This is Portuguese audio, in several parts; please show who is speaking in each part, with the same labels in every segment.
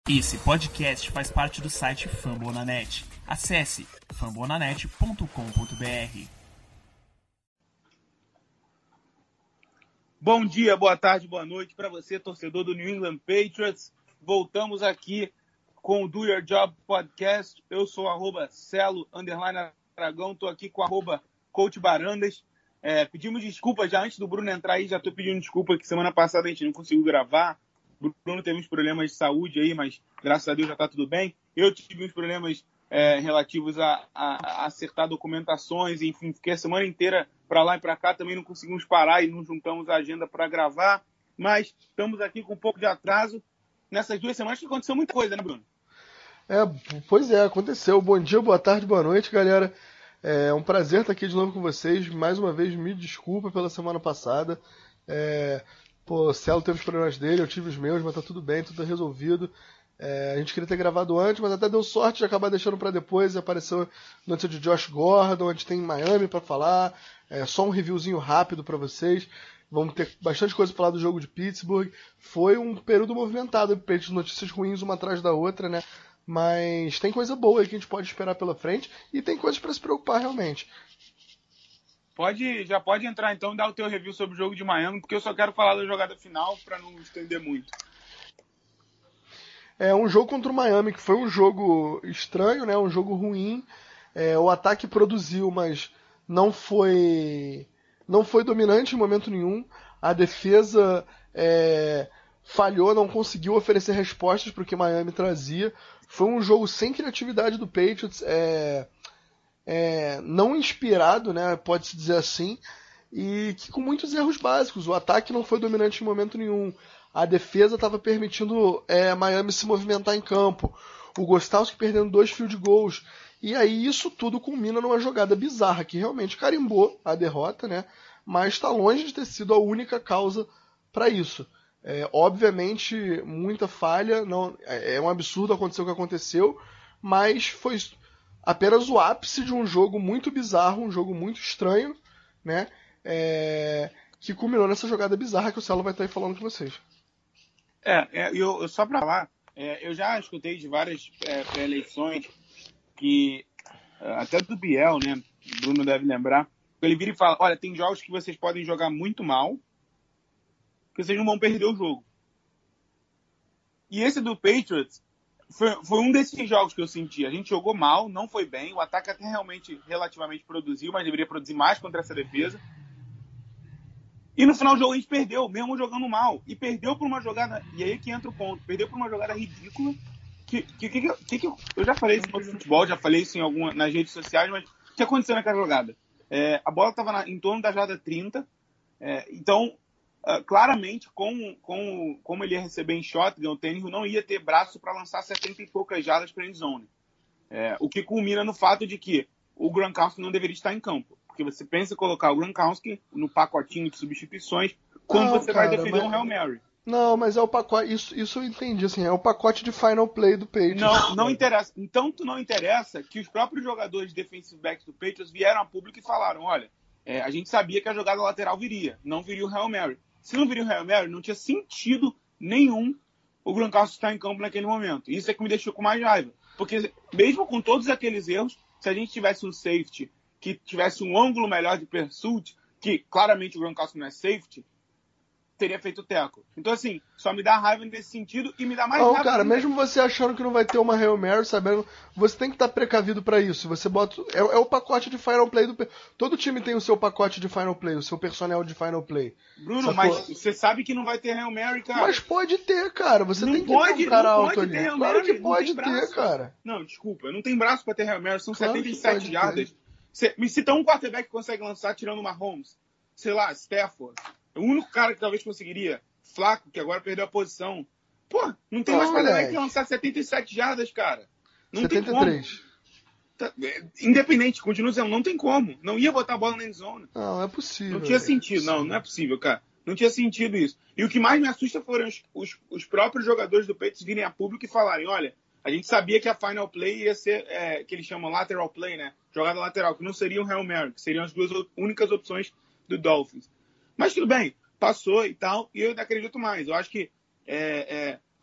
Speaker 1: Esse podcast faz parte do site Fambonanet. Acesse fambonanet.com.br.
Speaker 2: Bom dia, boa tarde, boa noite para você, torcedor do New England Patriots. Voltamos aqui com o Do Your Job Podcast. Eu sou @Celo_Aragão, estou aqui com @Coach Barandas. Pedimos desculpas já antes do Bruno entrar aí, já estou pedindo desculpa que semana passada a gente não conseguiu gravar. O Bruno teve uns problemas de saúde aí, mas graças a Deus já está tudo bem. Eu tive uns problemas relativos a acertar documentações, enfim, fiquei a semana inteira para lá e para cá, também não conseguimos parar e não juntamos a agenda para gravar, mas estamos aqui com um pouco de atraso. Nessas 2 semanas aconteceu muita coisa, né, Bruno?
Speaker 3: Pois é, aconteceu. Bom dia, boa tarde, boa noite, galera. É um prazer estar aqui de novo com vocês. Mais uma vez, me desculpa pela semana passada. O Celo teve os problemas dele, eu tive os meus, mas tá tudo bem, tudo resolvido. A gente queria ter gravado antes, mas até deu sorte de acabar deixando para depois. Apareceu notícia de Josh Gordon, a gente tem Miami para falar. Só um reviewzinho rápido para vocês. Vamos ter bastante coisa para falar do jogo de Pittsburgh. Foi um período movimentado, de notícias ruins uma atrás da outra, né? Mas tem coisa boa aí que a gente pode esperar pela frente e tem coisas para se preocupar realmente.
Speaker 2: Já pode entrar então e dar o teu review sobre o jogo de Miami, porque eu só quero falar da jogada final para não estender muito.
Speaker 3: Um jogo contra o Miami que foi um jogo estranho, né? Um jogo ruim. O ataque produziu, mas não foi dominante em momento nenhum. A defesa falhou, não conseguiu oferecer respostas para o que Miami trazia. Foi um jogo sem criatividade do Patriots, não inspirado, né? Pode-se dizer assim, e que com muitos erros básicos. O ataque não foi dominante em momento nenhum. A defesa estava permitindo Miami se movimentar em campo. O Gostkowski perdendo 2 field goals. E aí isso tudo culmina numa jogada bizarra, que realmente carimbou a derrota, né? Mas está longe de ter sido a única causa para isso. Obviamente, muita falha, é um absurdo acontecer o que aconteceu, mas foi apenas o ápice de um jogo muito bizarro, um jogo muito estranho, né? Que culminou nessa jogada bizarra que o Celo vai estar aí falando com vocês.
Speaker 2: Eu só para falar, eu já escutei de várias pré-eleições que, até do Biel, né? O Bruno deve lembrar, ele vira e fala, olha, tem jogos que vocês podem jogar muito mal, que vocês não vão perder o jogo. E esse do Patriots foi um desses jogos que eu senti. A gente jogou mal, não foi bem, o ataque até relativamente produziu, mas deveria produzir mais contra essa defesa. E no final do jogo a gente perdeu, mesmo jogando mal. E perdeu por uma jogada, e aí que entra o ponto, perdeu por uma jogada ridícula, eu já falei isso no futebol, já falei isso nas redes sociais, mas o que aconteceu naquela jogada? A bola estava em torno da jarda 30, então, claramente, como ele ia receber em shotgun, o Tannehill não ia ter braço para lançar 70 e poucas jardas para a endzone. O que culmina no fato de que o Gronkowski não deveria estar em campo. Porque você pensa em colocar o Gronkowski no pacotinho de substituições quando você vai defender um Hail Mary.
Speaker 3: Não, mas é o pacote, isso eu entendi, assim, é o pacote de final play do Patriots.
Speaker 2: Não interessa. Então, não interessa que os próprios jogadores de defensive backs do Patriots vieram a público e falaram, olha, a gente sabia que a jogada lateral viria, não viria o Hail Mary. Se não viria o Hail Mary, não tinha sentido nenhum o Gronkowski estar em campo naquele momento. Isso é que me deixou com mais raiva. Porque mesmo com todos aqueles erros, se a gente tivesse um safety que tivesse um ângulo melhor de pursuit, que claramente o Gronkowski não é safety, teria feito o tackle. Então, assim, só me dá raiva nesse sentido e me dá mais raiva.
Speaker 3: Cara, mesmo você achando que não vai ter uma Hail Mary, sabendo, você tem que estar precavido para isso. Você bota. É o pacote de final play do. Todo time tem o seu pacote de final play, o seu personnel de final play.
Speaker 2: Bruno, mas você sabe que não vai ter Hail Mary, cara.
Speaker 3: Mas pode ter, cara. Você não tem que ter um cara alto ali. Claro que pode ter, cara.
Speaker 2: Não, desculpa, não tem braço para ter Hail Mary, são claro 77 jardas. Me cita um quarterback que consegue lançar tirando uma Mahomes. Sei lá, Stafford. O único cara que talvez conseguiria, Flaco, que agora perdeu a posição. Pô, não tem mais quarterback que lançar 77 jardas, cara. Não
Speaker 3: 73.
Speaker 2: Tem como. Independente, continuo dizendo, não tem como. Não ia botar a bola na endzone.
Speaker 3: Não, é possível.
Speaker 2: Não tinha sentido, não é possível, cara. Não tinha sentido isso. E o que mais me assusta foram os próprios jogadores do Patriots virem a público e falarem, olha, a gente sabia que a final play ia ser, que eles chamam lateral play, né? Jogada lateral, que não seria um Hail Mary, que seriam as 2 únicas opções do Dolphins. Mas tudo bem, passou e tal, e eu ainda acredito mais. Eu acho que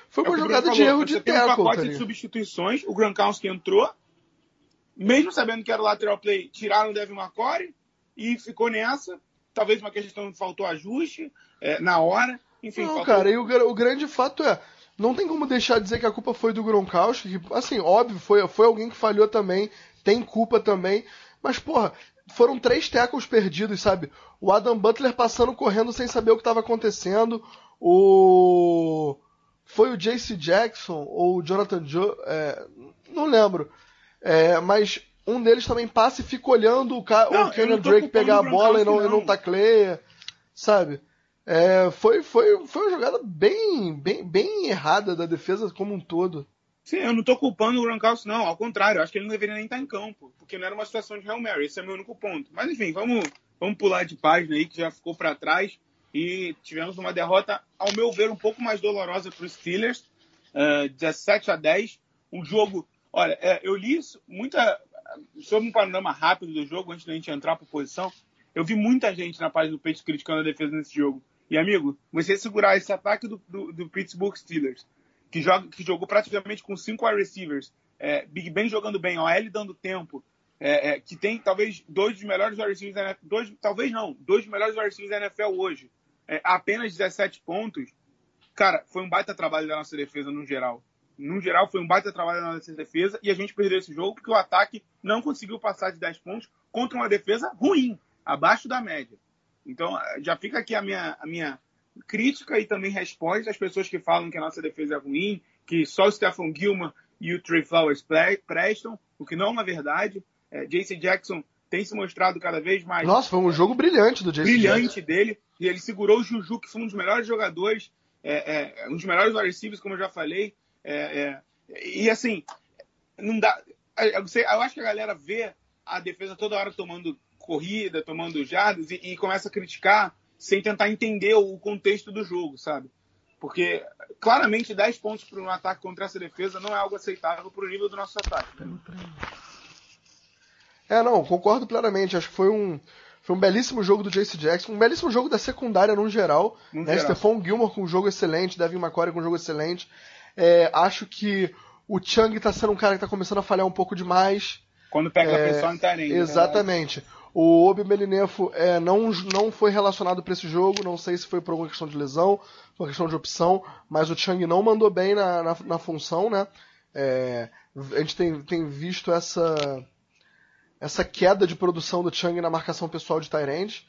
Speaker 3: foi uma jogada de erro de
Speaker 2: tackle. Você tem um pacote
Speaker 3: de
Speaker 2: substituições, o Gronkowski entrou, mesmo sabendo que era o lateral play, tiraram o Devin McCourty e ficou nessa. Talvez uma questão que faltou ajuste na hora. Enfim,
Speaker 3: não,
Speaker 2: faltou...
Speaker 3: cara, e o grande fato não tem como deixar de dizer que a culpa foi do Gronkowski, que, assim, óbvio, foi alguém que falhou também, tem culpa também, mas, porra, foram 3 tackles perdidos, sabe? O Adam Butler passando, correndo sem saber o que estava acontecendo, foi o J.C. Jackson ou o Jonathan não lembro, mas um deles também passa e fica olhando o Kenyon Drake pegar a bola e não tacleia, sabe? Foi uma jogada bem errada da defesa como um todo.
Speaker 2: Sim, eu não tô culpando o Gronkowski, não. Ao contrário, eu acho que ele não deveria nem estar em campo, porque não era uma situação de Hail Mary. Esse é o meu único ponto. Mas, enfim, vamos pular de página aí, que já ficou para trás. E tivemos uma derrota, ao meu ver, um pouco mais dolorosa para os Steelers. 17-10. Um jogo... Olha, eu li sobre um panorama rápido do jogo, antes da gente entrar por posição. Eu vi muita gente na página do Patriots criticando a defesa nesse jogo. E, amigo, você segurar esse ataque do Pittsburgh Steelers, que jogou praticamente com 5 wide receivers, Big Ben jogando bem, OL dando tempo, que tem talvez 2 dos melhores wide receivers da NFL, 2 dos melhores wide receivers da NFL hoje, apenas 17 pontos, cara, foi um baita trabalho da nossa defesa no geral. No geral, foi um baita trabalho da nossa defesa e a gente perdeu esse jogo porque o ataque não conseguiu passar de 10 pontos contra uma defesa ruim, abaixo da média. Então, já fica aqui a minha crítica e também resposta às pessoas que falam que a nossa defesa é ruim, que só o Stephon Gilmore e o Trey Flowers prestam, o que não é uma verdade. J.C. Jackson tem se mostrado cada vez mais...
Speaker 3: Nossa, foi um jogo brilhante do J.C.
Speaker 2: Jackson. Dele. E ele segurou o Juju, que foi um dos melhores jogadores, um dos melhores wide receivers, como eu já falei. E assim, não dá... Eu acho que a galera vê a defesa toda hora tomando corrida, tomando jardas e começa a criticar sem tentar entender o contexto do jogo, sabe? Porque, claramente, 10 pontos para um ataque contra essa defesa não é algo aceitável para o nível do nosso ataque.
Speaker 3: Não, concordo plenamente. Acho que foi um belíssimo jogo do J.C. Jackson, um belíssimo jogo da secundária no geral. Stephon Gilmore com um jogo excelente, Devin McCourty com um jogo excelente. Acho que o Chung está sendo um cara que está começando a falhar um pouco demais.
Speaker 2: Quando pega a pessoa em Tyrande.
Speaker 3: Exatamente. O Obi Melinefo não foi relacionado para esse jogo, não sei se foi por alguma questão de lesão, por uma questão de opção, mas o Chung não mandou bem na função, né? A gente tem visto essa queda de produção do Chung na marcação pessoal de Tyrande.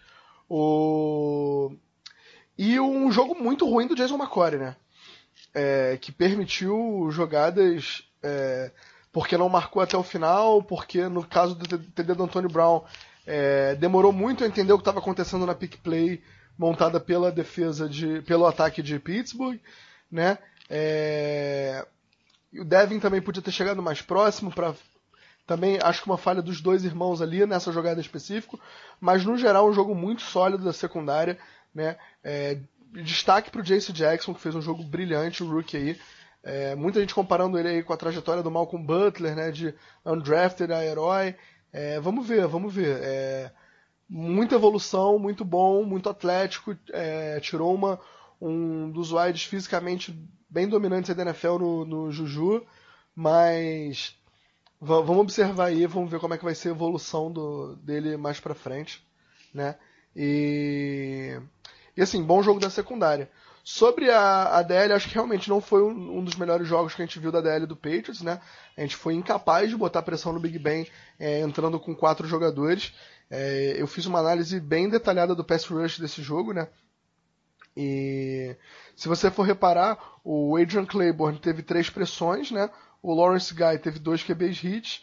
Speaker 3: E um jogo muito ruim do Jason McCourty, né? Que permitiu jogadas... porque não marcou até o final, porque no caso do TD do Antonio Brown demorou muito a entender o que estava acontecendo na pick play montada pela pelo ataque de Pittsburgh, né? E o Devin também podia ter chegado mais próximo, também acho que uma falha dos 2 irmãos ali nessa jogada específica, mas no geral um jogo muito sólido da secundária, né? Destaque para o J.C. Jackson, que fez um jogo brilhante, o rookie aí. Muita gente comparando ele aí com a trajetória do Malcolm Butler, né, de undrafted a herói. Vamos ver. Muita evolução, muito bom, muito atlético. Tirou um dos wides fisicamente bem dominantes aí da NFL no Juju. Mas vamos observar aí, vamos ver como é que vai ser a evolução dele mais pra frente, né? E assim, bom jogo da secundária. Sobre a DL, acho que realmente não foi um dos melhores jogos que a gente viu da DL do Patriots, né? A gente foi incapaz de botar pressão no Big Ben entrando com 4 jogadores. Eu fiz uma análise bem detalhada do pass rush desse jogo, né? E se você for reparar, o Adrian Claiborne teve 3 pressões, né? O Lawrence Guy teve 2 QBs hits.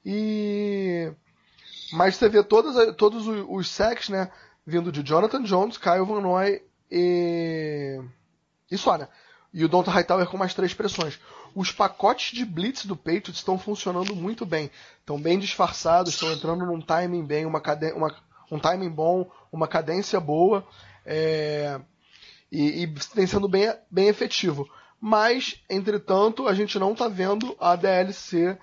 Speaker 3: Mas você vê todos os sacks, né? Vindo de Jonathan Jones, Kyle Van Noy e só, né? E o Donta Hightower com mais 3 pressões. Os pacotes de blitz do Patriots estão funcionando muito bem. Estão bem disfarçados, estão entrando num timing bem, um timing bom, uma cadência boa. E tem sendo bem efetivo. Mas, entretanto, a gente não está vendo a DL ser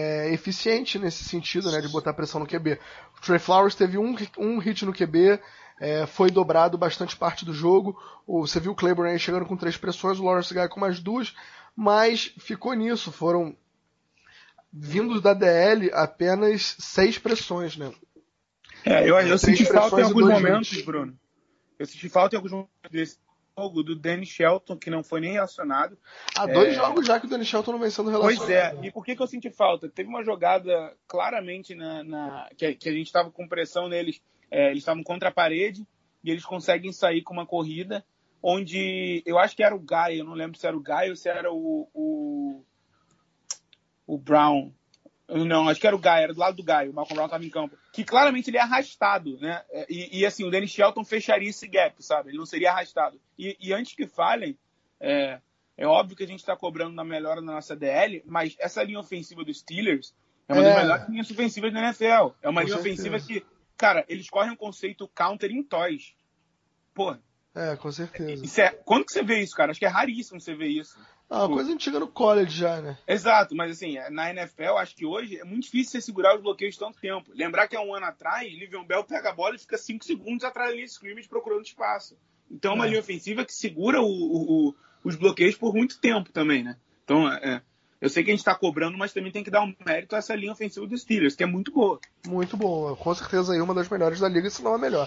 Speaker 3: eficiente nesse sentido, né? De botar pressão no QB. O Trey Flowers teve um hit no QB, foi dobrado bastante parte do jogo. Você viu o Claiborne aí chegando com 3 pressões, o Lawrence Guy com mais 2, mas ficou nisso. Foram vindos da DL apenas 6 pressões, né?
Speaker 2: Eu senti falta em alguns momentos,
Speaker 3: hits.
Speaker 2: Bruno. Eu senti falta em alguns momentos desse jogo do Danny Shelton, que não foi nem relacionado.
Speaker 3: Há 2 jogos já que o Danny Shelton não vem sendo relacionado.
Speaker 2: Pois é, e por que eu senti falta? Teve uma jogada claramente que a gente estava com pressão neles, eles estavam contra a parede e eles conseguem sair com uma corrida onde eu acho que era o Guy, eu não lembro se era o Guy ou se era o Brown. Não, acho que era o Guy, era do lado do Guy, o Malcolm Brown estava em campo. Que claramente ele é arrastado, né? E assim, o Danny Shelton fecharia esse gap, sabe? Ele não seria arrastado. E antes que falem, é óbvio que a gente está cobrando na melhora da nossa DL, mas essa linha ofensiva dos Steelers é uma das melhores linhas ofensivas da NFL. É uma linha ofensiva que, cara, eles correm um conceito counter em toys. Pô.
Speaker 3: Com certeza.
Speaker 2: Quando que você vê isso, cara? Acho que é raríssimo você ver isso.
Speaker 3: Uma coisa antiga no college já, né?
Speaker 2: Exato, mas assim, na NFL, acho que hoje é muito difícil você segurar os bloqueios tanto tempo. Lembrar que há um ano atrás, Le'Veon Bell pega a bola e fica 5 segundos atrás da linha de scrimmage procurando espaço. Então é uma linha ofensiva que segura os bloqueios por muito tempo também, né? Então, eu sei que a gente tá cobrando, mas também tem que dar um mérito a essa linha ofensiva dos Steelers, que é muito boa.
Speaker 3: Muito boa. Com certeza aí uma das melhores da liga, se não a melhor.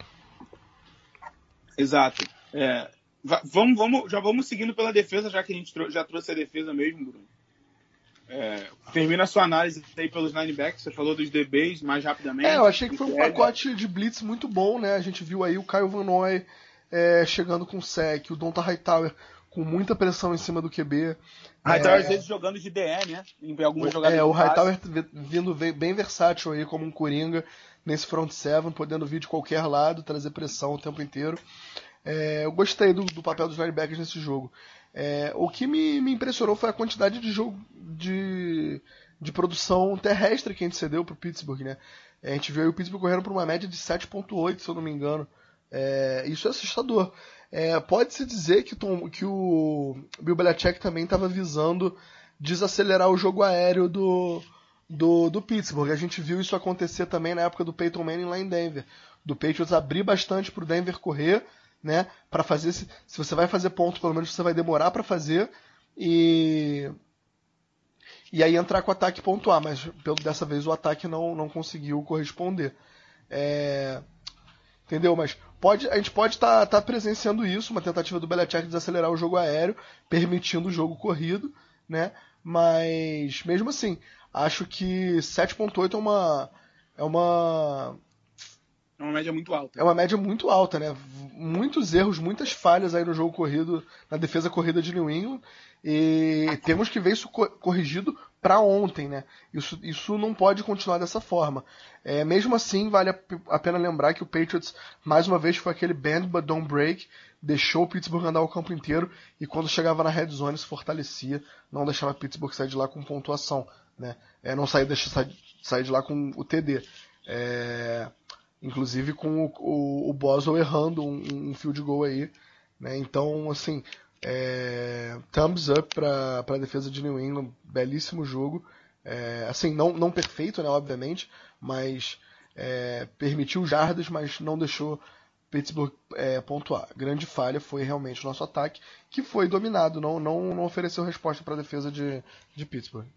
Speaker 2: Exato. Já vamos seguindo pela defesa, já que a gente já trouxe a defesa mesmo, Bruno. Termina a sua análise aí pelos linebackers, você falou dos DBs mais rapidamente.
Speaker 3: Eu achei que foi um pacote de blitz muito bom, né? A gente viu aí o Kyle Van Noy chegando com sec, o Donta Hightower com muita pressão em cima do QB.
Speaker 2: Hightower às vezes jogando de DE, né? Em algumas jogadas.
Speaker 3: O Hightower vindo bem versátil aí como um coringa nesse front seven, podendo vir de qualquer lado, trazer pressão o tempo inteiro. Eu gostei do papel dos linebackers nesse jogo. O que me impressionou foi a quantidade de jogo de produção terrestre que a gente cedeu pro Pittsburgh, né? A gente viu aí o Pittsburgh correndo por uma média de 7.8, se eu não me engano. Isso é assustador. Pode-se dizer que o Bill Belichick também estava visando desacelerar o jogo aéreo do Pittsburgh. A gente viu isso acontecer também na época do Peyton Manning lá em Denver. Do Patriots abrir bastante pro Denver correr, né, para fazer, se você vai fazer ponto, pelo menos você vai demorar para fazer e aí entrar com o ataque e pontuar, mas dessa vez o ataque não conseguiu corresponder. Entendeu? Mas a gente pode estar presenciando isso, uma tentativa do Belichick de desacelerar o jogo aéreo, permitindo o jogo corrido, né? Mas mesmo assim, acho que 7.8 é uma
Speaker 2: média muito alta.
Speaker 3: É uma média muito alta, né? Muitos erros, muitas falhas aí no jogo corrido, na defesa corrida de New England. E temos que ver isso corrigido para ontem, né? Isso não pode continuar dessa forma. Mesmo assim, vale a pena lembrar que o Patriots, mais uma vez, foi aquele bend but don't break, deixou o Pittsburgh andar o campo inteiro e quando chegava na red zone se fortalecia, não deixava o Pittsburgh sair de lá com pontuação, né? Não sair de lá com o TD. Inclusive com o Boswell errando um field goal aí, né? Então, assim, thumbs up para a defesa de New England, belíssimo jogo. Assim, não perfeito, né, obviamente, mas permitiu jardas, mas não deixou Pittsburgh pontuar. Grande falha foi realmente o nosso ataque, que foi dominado, não ofereceu resposta para a defesa de Pittsburgh.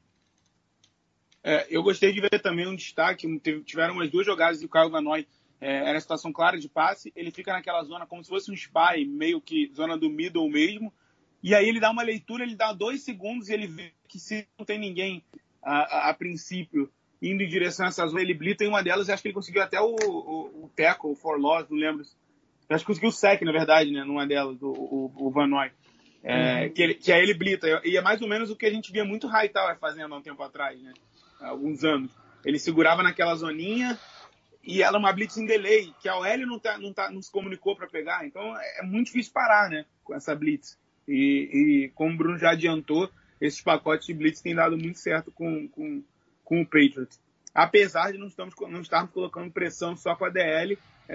Speaker 2: Eu gostei de ver também um destaque, tiveram umas 2 jogadas do Kyle Van Noy, era situação clara de passe, ele fica naquela zona como se fosse um spy, meio que zona do middle mesmo, e aí ele dá uma leitura, ele dá 2 segundos e ele vê que se não tem ninguém a princípio indo em direção a essa zona, ele blita em uma delas e acho que ele conseguiu até o tackle, o for loss, não lembro. Acho que conseguiu o sec, na verdade, né, numa delas, o Van Noy. Que aí ele blita, e é mais ou menos o que a gente via muito Hightower fazendo há um tempo atrás, né, há alguns anos. Ele segurava naquela zoninha e ela é uma blitz em delay, que a OL não se comunicou para pegar, então é muito difícil parar, né, com essa blitz. E como o Bruno já adiantou, esses pacotes de blitz têm dado muito certo com o Patriots. Apesar de não estarmos colocando pressão só com a DL,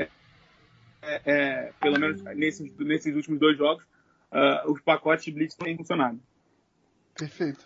Speaker 2: pelo menos nesses últimos 2 jogos, os pacotes de blitz têm funcionado.
Speaker 3: Perfeito.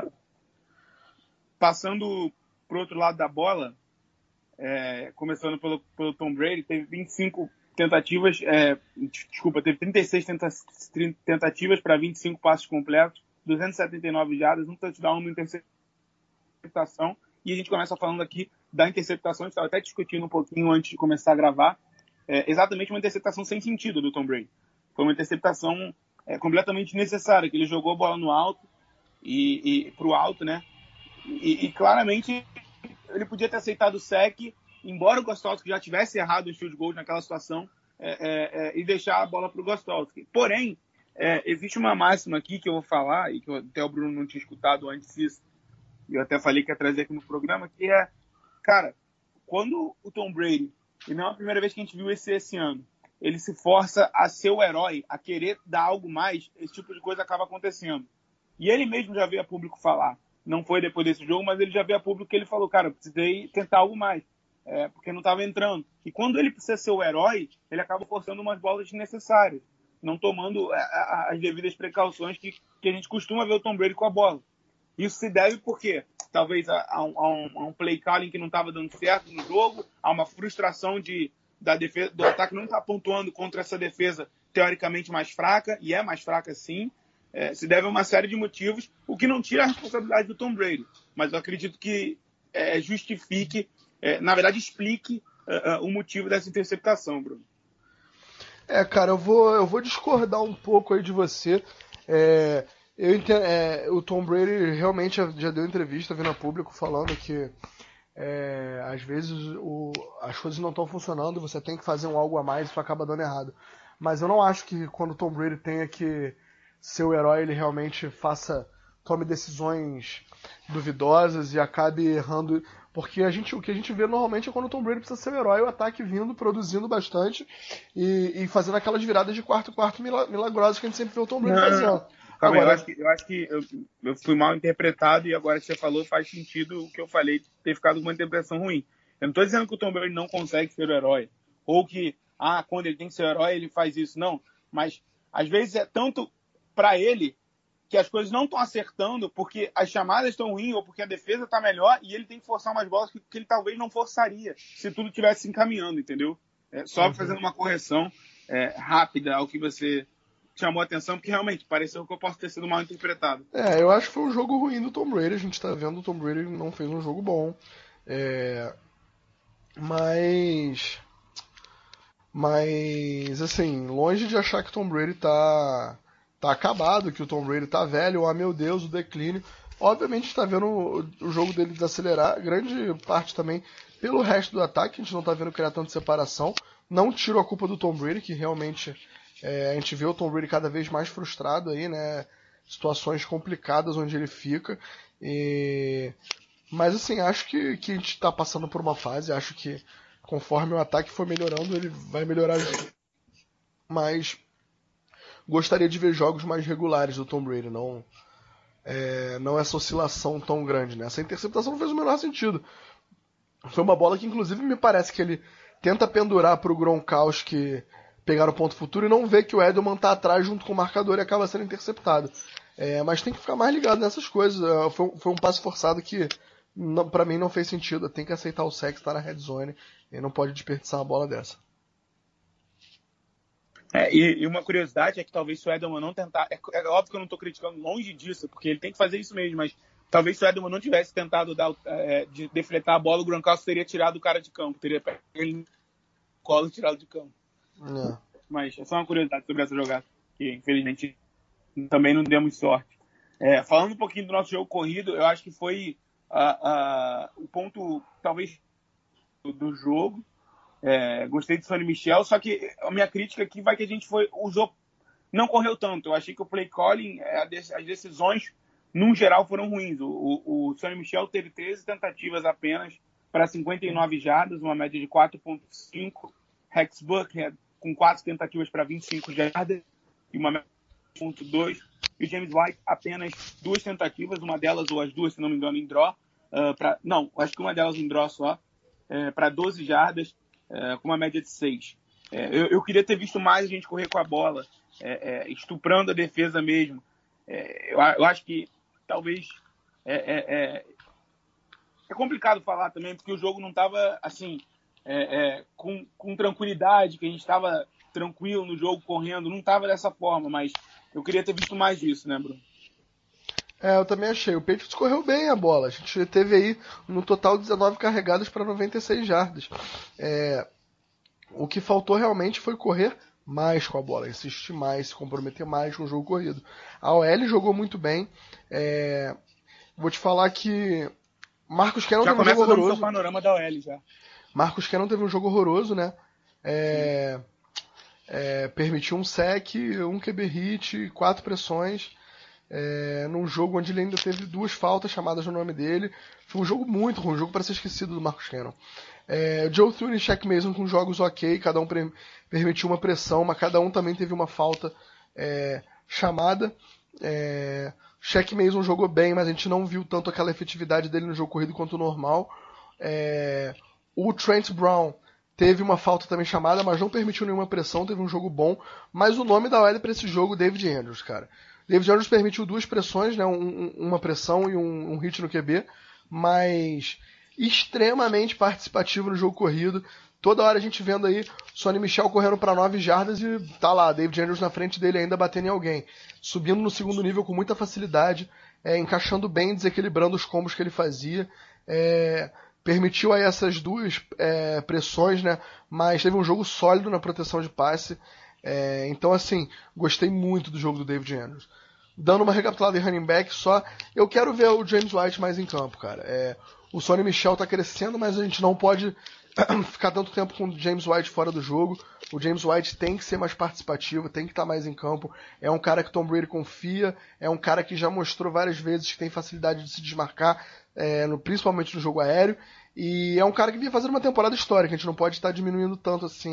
Speaker 2: Passando para o outro lado da bola, começando pelo Tom Brady, teve 25 tentativas, teve 36 tentativas para 25 passes completos, 279 jardas, um touchdown, uma interceptação. E a gente começa falando aqui da interceptação, a gente estava até discutindo um pouquinho antes de começar a gravar, exatamente uma interceptação sem sentido do Tom Brady. Foi uma interceptação completamente necessária, que ele jogou a bola no alto, e para o alto, né? E claramente ele podia ter aceitado o sec, embora o Gostkowski já tivesse errado os field goals naquela situação, e deixar a bola para o Gostkowski. Porém, existe uma máxima aqui que eu vou falar, e que até o Bruno não tinha escutado antes disso, e eu até falei que ia trazer aqui no programa, que cara, quando o Tom Brady, e não é a primeira vez que a gente viu esse ano, ele se força a ser o herói, a querer dar algo mais, esse tipo de coisa acaba acontecendo. E ele mesmo já veio a público falar, não foi depois desse jogo, mas ele já veio a público que ele falou, cara, eu precisei tentar algo mais, porque não estava entrando. E quando ele precisa ser o herói, ele acaba forçando umas bolas desnecessárias, não tomando as devidas precauções que a gente costuma ver o Tom Brady com a bola. Isso se deve porque talvez a um play calling que não estava dando certo no jogo, a uma frustração da defesa, do ataque não estar pontuando contra essa defesa teoricamente mais fraca, e é mais fraca sim, se deve a uma série de motivos, o que não tira a responsabilidade do Tom Brady. Mas eu acredito que justifique, na verdade explique o motivo dessa interceptação, Bruno.
Speaker 3: Cara, eu vou discordar um pouco aí de você. Eu entendo, o Tom Brady realmente já deu entrevista vindo a público falando que às vezes as coisas não estão funcionando, você tem que fazer algo a mais, isso acaba dando errado. Mas eu não acho que quando o Tom Brady tenha que ser o herói, ele realmente tome decisões duvidosas e acabe errando. Porque o que a gente vê normalmente é quando o Tom Brady precisa ser o herói, o ataque vindo, produzindo bastante e fazendo aquelas viradas de quarto milagrosas que a gente sempre vê o Tom Brady fazendo.
Speaker 2: Calma, agora, eu acho que eu fui mal interpretado e agora que você falou faz sentido o que eu falei de ter ficado com uma interpretação ruim. Eu não estou dizendo que o Tom Brady não consegue ser o herói, ou que, quando ele tem que ser o herói, ele faz isso. Não, mas às vezes é tanto para ele que as coisas não estão acertando porque as chamadas estão ruins ou porque a defesa está melhor e ele tem que forçar umas bolas que ele talvez não forçaria se tudo estivesse se encaminhando, entendeu? Só fazendo uma correção rápida ao que você chamou a atenção, porque realmente pareceu que eu posso ter sido mal interpretado.
Speaker 3: Eu acho que foi um jogo ruim do Tom Brady, a gente tá vendo o Tom Brady não fez um jogo bom. Mas assim, longe de achar que o Tom Brady tá acabado, que o Tom Brady tá velho, meu Deus, o declínio. Obviamente a gente tá vendo o jogo dele desacelerar, grande parte também pelo resto do ataque, a gente não tá vendo criar tanta separação. Não tiro a culpa do Tom Brady, que realmente a gente vê o Tom Brady cada vez mais frustrado aí, né? Situações complicadas onde ele fica. Mas assim, acho que a gente está passando por uma fase, acho que conforme o ataque for melhorando, ele vai melhorar. Mas gostaria de ver jogos mais regulares do Tom Brady, não essa oscilação tão grande, né? Essa interceptação não fez o menor sentido. Foi uma bola que inclusive me parece que ele tenta pendurar para o Gronkowski pegar o ponto futuro e não vê que o Edelman tá atrás junto com o marcador e acaba sendo interceptado. Mas tem que ficar mais ligado nessas coisas. Foi um passe forçado que pra mim não fez sentido. Tem que aceitar o sec, tá na red zone e não pode desperdiçar uma bola dessa.
Speaker 2: E uma curiosidade é que talvez se o Edelman não tentar... É óbvio que eu não tô criticando longe disso, porque ele tem que fazer isso mesmo, mas talvez se o Edelman não tivesse tentado de defletar a bola, o Gronkowski teria tirado o cara de campo, teria pego ele no colo e tirado de campo. Mas é só uma curiosidade sobre essa jogada, que infelizmente também não demos sorte. Falando um pouquinho do nosso jogo corrido, eu acho que foi o ponto, talvez, do jogo. Gostei do Sonny Michel, só que a minha crítica aqui vai que a gente não correu tanto. Eu achei que o play calling, as decisões, num geral, foram ruins. O Sonny Michel teve 13 tentativas apenas para 59 jardas, uma média de 4.5. Rex Burkhead com 4 tentativas para 25 jardas e uma média de 1.2. E o James White apenas 2 tentativas, uma delas, ou as duas, se não me engano, em draw. Acho que uma delas em draw só, para 12 jardas, com uma média de 6. Eu queria ter visto mais a gente correr com a bola, estuprando a defesa mesmo. Eu acho que talvez... É complicado falar também, porque o jogo não estava assim... com tranquilidade, que a gente estava tranquilo no jogo, correndo. Não estava dessa forma, mas eu queria ter visto mais disso, né, Bruno?
Speaker 3: Eu também achei. O Patriots correu bem a bola. A gente teve aí, no total, 19 carregadas para 96 jardas. O que faltou realmente foi correr mais com a bola, insistir mais, se comprometer mais com o jogo corrido. A OL jogou muito bem. Vou te falar que Marcus Cannon
Speaker 2: já
Speaker 3: teve um jogo horroroso.
Speaker 2: Já começa dando seu panorama da OL, já.
Speaker 3: Marcus Cannon teve um jogo horroroso, né? Permitiu um sec, um QB hit, 4 pressões. Num jogo onde ele ainda teve 2 faltas chamadas no nome dele. Foi um jogo muito ruim, um jogo para ser esquecido do Marcus Cannon. Joe Thune e Shaq Mason com jogos ok, cada um permitiu uma pressão, mas cada um também teve uma falta chamada. Shaq Mason jogou bem, mas a gente não viu tanto aquela efetividade dele no jogo corrido quanto o normal. O Trent Brown teve uma falta também chamada, mas não permitiu nenhuma pressão, teve um jogo bom. Mas o nome da OL para esse jogo, David Andrews, cara. David Andrews permitiu 2 pressões, né, uma pressão e um hit no QB, mas extremamente participativo no jogo corrido. Toda hora a gente vendo aí Sonny Michel correndo para 9 jardas e tá lá, David Andrews na frente dele ainda batendo em alguém. Subindo no segundo nível com muita facilidade, encaixando bem, desequilibrando os combos que ele fazia. Permitiu aí essas 2 pressões, né, mas teve um jogo sólido na proteção de passe. Então, assim, gostei muito do jogo do David Andrews. Dando uma recapitulada em running back só, eu quero ver o James White mais em campo, cara. O Sonny Michel tá crescendo, mas a gente não pode ficar tanto tempo com o James White fora do jogo. O James White tem que ser mais participativo, tem que estar mais em campo. É um cara que Tom Brady confia, é um cara que já mostrou várias vezes que tem facilidade de se desmarcar, principalmente no jogo aéreo. E é um cara que vinha fazendo uma temporada histórica, a gente não pode estar diminuindo tanto assim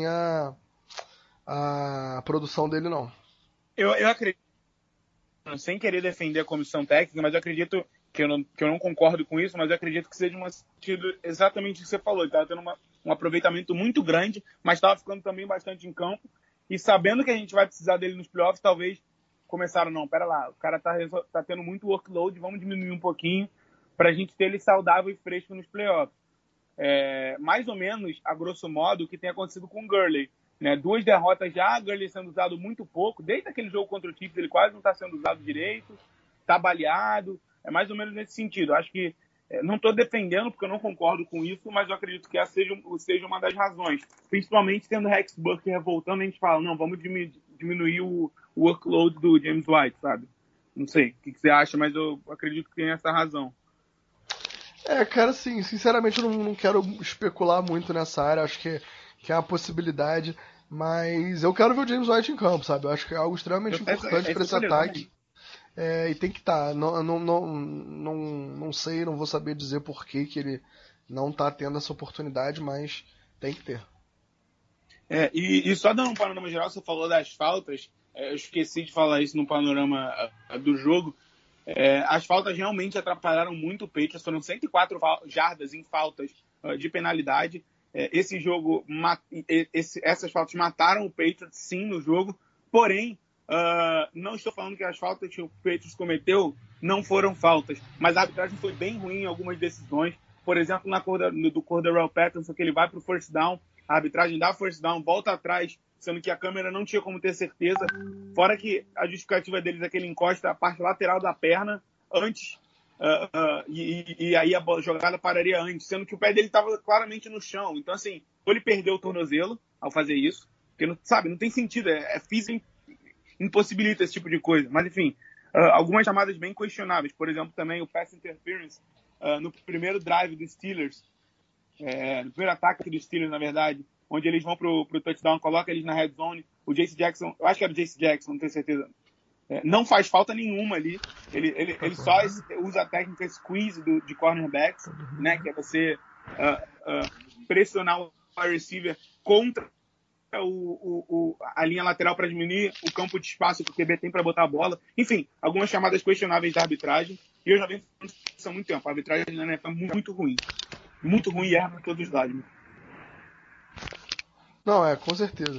Speaker 3: a produção dele, não.
Speaker 2: Eu acredito, sem querer defender a comissão técnica, mas eu acredito que eu não concordo com isso, mas eu acredito que seja um sentido exatamente o que você falou. Ele estava tendo um aproveitamento muito grande, mas estava ficando também bastante em campo. E sabendo que a gente vai precisar dele nos playoffs, talvez começaram, não, pera lá, o cara tá tendo muito workload, vamos diminuir um pouquinho para a gente ter ele saudável e fresco nos playoffs. Mais ou menos, a grosso modo, o que tem acontecido com o Gurley. Né? 2 derrotas já, Gurley sendo usado muito pouco. Desde aquele jogo contra o Chiefs, ele quase não está sendo usado direito, está baleado. É mais ou menos nesse sentido. Acho que não estou defendendo, porque eu não concordo com isso, mas eu acredito que essa seja uma das razões. Principalmente tendo o Rex Burkhead voltando, a gente fala, não, vamos diminuir o workload do James White, sabe? Não sei o que você acha, mas eu acredito que tem essa razão.
Speaker 3: Cara, assim, sinceramente eu não quero especular muito nessa área, acho que é uma possibilidade, mas eu quero ver o James White em campo, sabe? Eu acho que é algo extremamente importante para esse ataque. E tem que estar. Não sei, não vou saber dizer por que ele não está tendo essa oportunidade, mas tem que ter.
Speaker 2: E só dando um panorama geral, você falou das faltas, eu esqueci de falar isso no panorama do jogo. As faltas realmente atrapalharam muito o Patriots, foram 104 jardas em faltas de penalidade. Esse jogo, essas faltas mataram o Patriots sim no jogo, porém, não estou falando que as faltas que o Patriots cometeu não foram faltas, mas a arbitragem foi bem ruim em algumas decisões. Por exemplo, do Cordarrelle Patterson, que ele vai para o first down, a arbitragem dá first down, volta atrás, sendo que a câmera não tinha como ter certeza. Fora que a justificativa deles é que ele encosta a parte lateral da perna antes, e aí a jogada pararia antes, sendo que o pé dele estava claramente no chão. Então, assim, ou ele perdeu o tornozelo ao fazer isso, porque não tem sentido, físico, impossibilita esse tipo de coisa. Mas, enfim, algumas chamadas bem questionáveis. Por exemplo, também o pass interference no primeiro drive dos Steelers, no primeiro ataque dos Steelers, na verdade, onde eles vão pro touchdown, coloca eles na red zone. O J.C. Jackson, eu acho que era o J.C. Jackson, não tenho certeza, não faz falta nenhuma ali. Ele só usa a técnica squeeze de cornerbacks, né, que é você pressionar o wide receiver contra a linha lateral para diminuir o campo de espaço que o QB tem para botar a bola. Enfim, algumas chamadas questionáveis da arbitragem. E eu já venho falando isso há muito tempo. A arbitragem na NFL é muito ruim. Muito ruim e erra para todos os lados.
Speaker 3: Não, com certeza.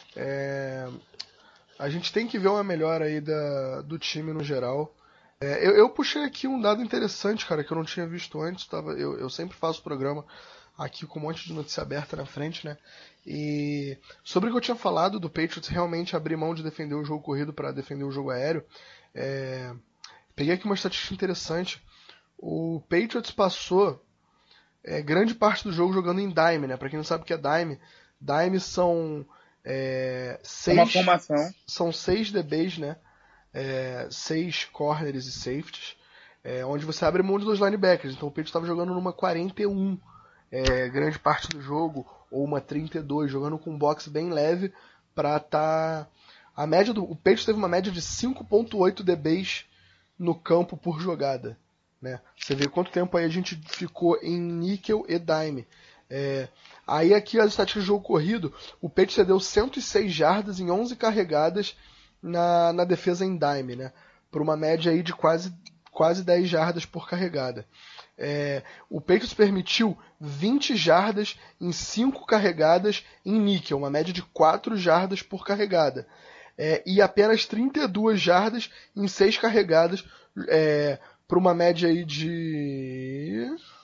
Speaker 3: A gente tem que ver uma melhora aí do time no geral. Eu puxei aqui um dado interessante, cara, que eu não tinha visto antes. Eu sempre faço programa aqui com um monte de notícia aberta na frente, né? E sobre o que eu tinha falado do Patriots realmente abrir mão de defender o jogo corrido para defender o jogo aéreo, peguei aqui uma estatística interessante. O Patriots passou grande parte do jogo jogando em dime, né? Para quem não sabe o que é dime são
Speaker 2: uma formação.
Speaker 3: São 6 DBs, né? 6 corners e safeties, onde você abre mão de 2 linebackers. Então o Patriots estava jogando numa 41 grande parte do jogo, ou uma 32, jogando com um box bem leve para tá... O Patriots teve uma média de 5.8 DBs no campo por jogada, né? Você vê quanto tempo aí a gente ficou em níquel e dime. Aí aqui as estatísticas de jogo corrido, o Patriots cedeu 106 jardas em 11 carregadas na defesa em dime, né? Por uma média aí de quase 10 jardas por carregada. O Patriots permitiu 20 jardas em 5 carregadas em níquel, uma média de 4 jardas por carregada. E apenas 32 jardas em 6 carregadas, por uma média aí de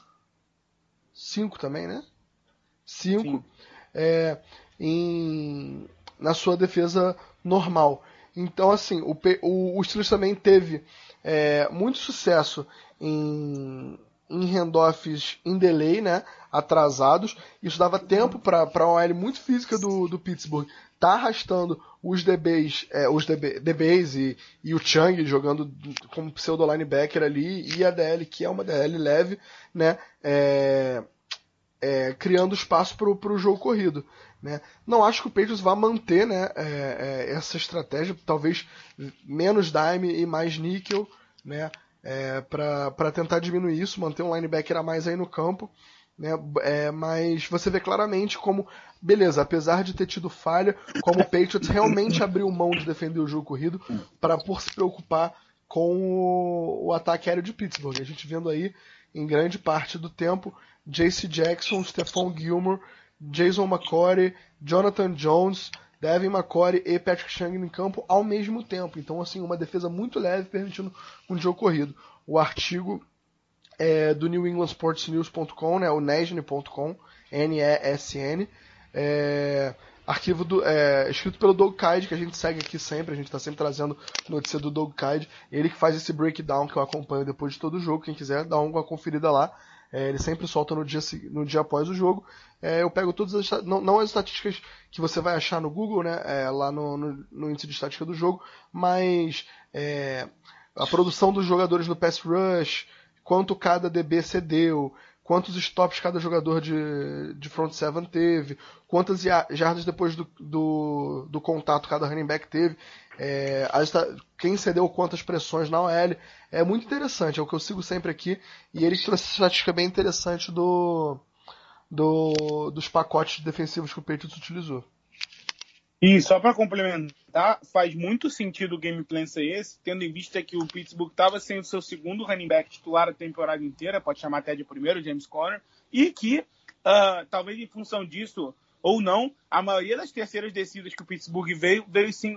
Speaker 3: 5 também, né? 5 na sua defesa normal. Então, assim, o Steelers também teve muito sucesso em handoffs em delay, né, atrasados. Isso dava tempo para uma OL muito física do Pittsburgh tá arrastando os DBs, e o Chung jogando como pseudo linebacker ali, e a DL, que é uma DL leve, né, criando espaço para o jogo corrido, né. Não acho que o Patriots vá manter, né, essa estratégia, talvez menos dime e mais níquel, né, para tentar diminuir isso, manter um linebacker a mais aí no campo, né, mas você vê claramente como, beleza, apesar de ter tido falha, como o Patriots realmente abriu mão de defender o jogo corrido por se preocupar com o ataque aéreo de Pittsburgh. A gente vendo aí, em grande parte do tempo, J.C. Jackson, Stephon Gilmore, Jason McCourty, Jonathan Jones, Devin McCourty e Patrick Chung em campo ao mesmo tempo. Então, assim, uma defesa muito leve, permitindo um jogo corrido. O artigo do New England Sports News.com, né, o nesn.com, Nesn, arquivo escrito pelo Doug Kyde, que a gente segue aqui sempre, a gente está sempre trazendo notícia do Doug Kyde, ele que faz esse breakdown que eu acompanho depois de todo o jogo, quem quiser dá uma conferida lá, ele sempre solta no dia após o jogo. Eu pego todas não as estatísticas que você vai achar no Google, né, lá no índice de estatística do jogo, mas a produção dos jogadores no pass rush, quanto cada DB cedeu, quantos stops cada jogador de front seven teve, quantas jardas depois do contato cada running back teve, quem cedeu quantas pressões na OL. É muito interessante, é o que eu sigo sempre aqui, e ele trouxe essa estatística bem interessante dos pacotes defensivos que o Patriots utilizou.
Speaker 2: E só para complementar, faz muito sentido o game plan ser esse, tendo em vista que o Pittsburgh estava sem o seu segundo running back titular a temporada inteira, pode chamar até de primeiro, James Conner, e que, talvez em função disso ou não, a maioria das terceiras descidas que o Pittsburgh veio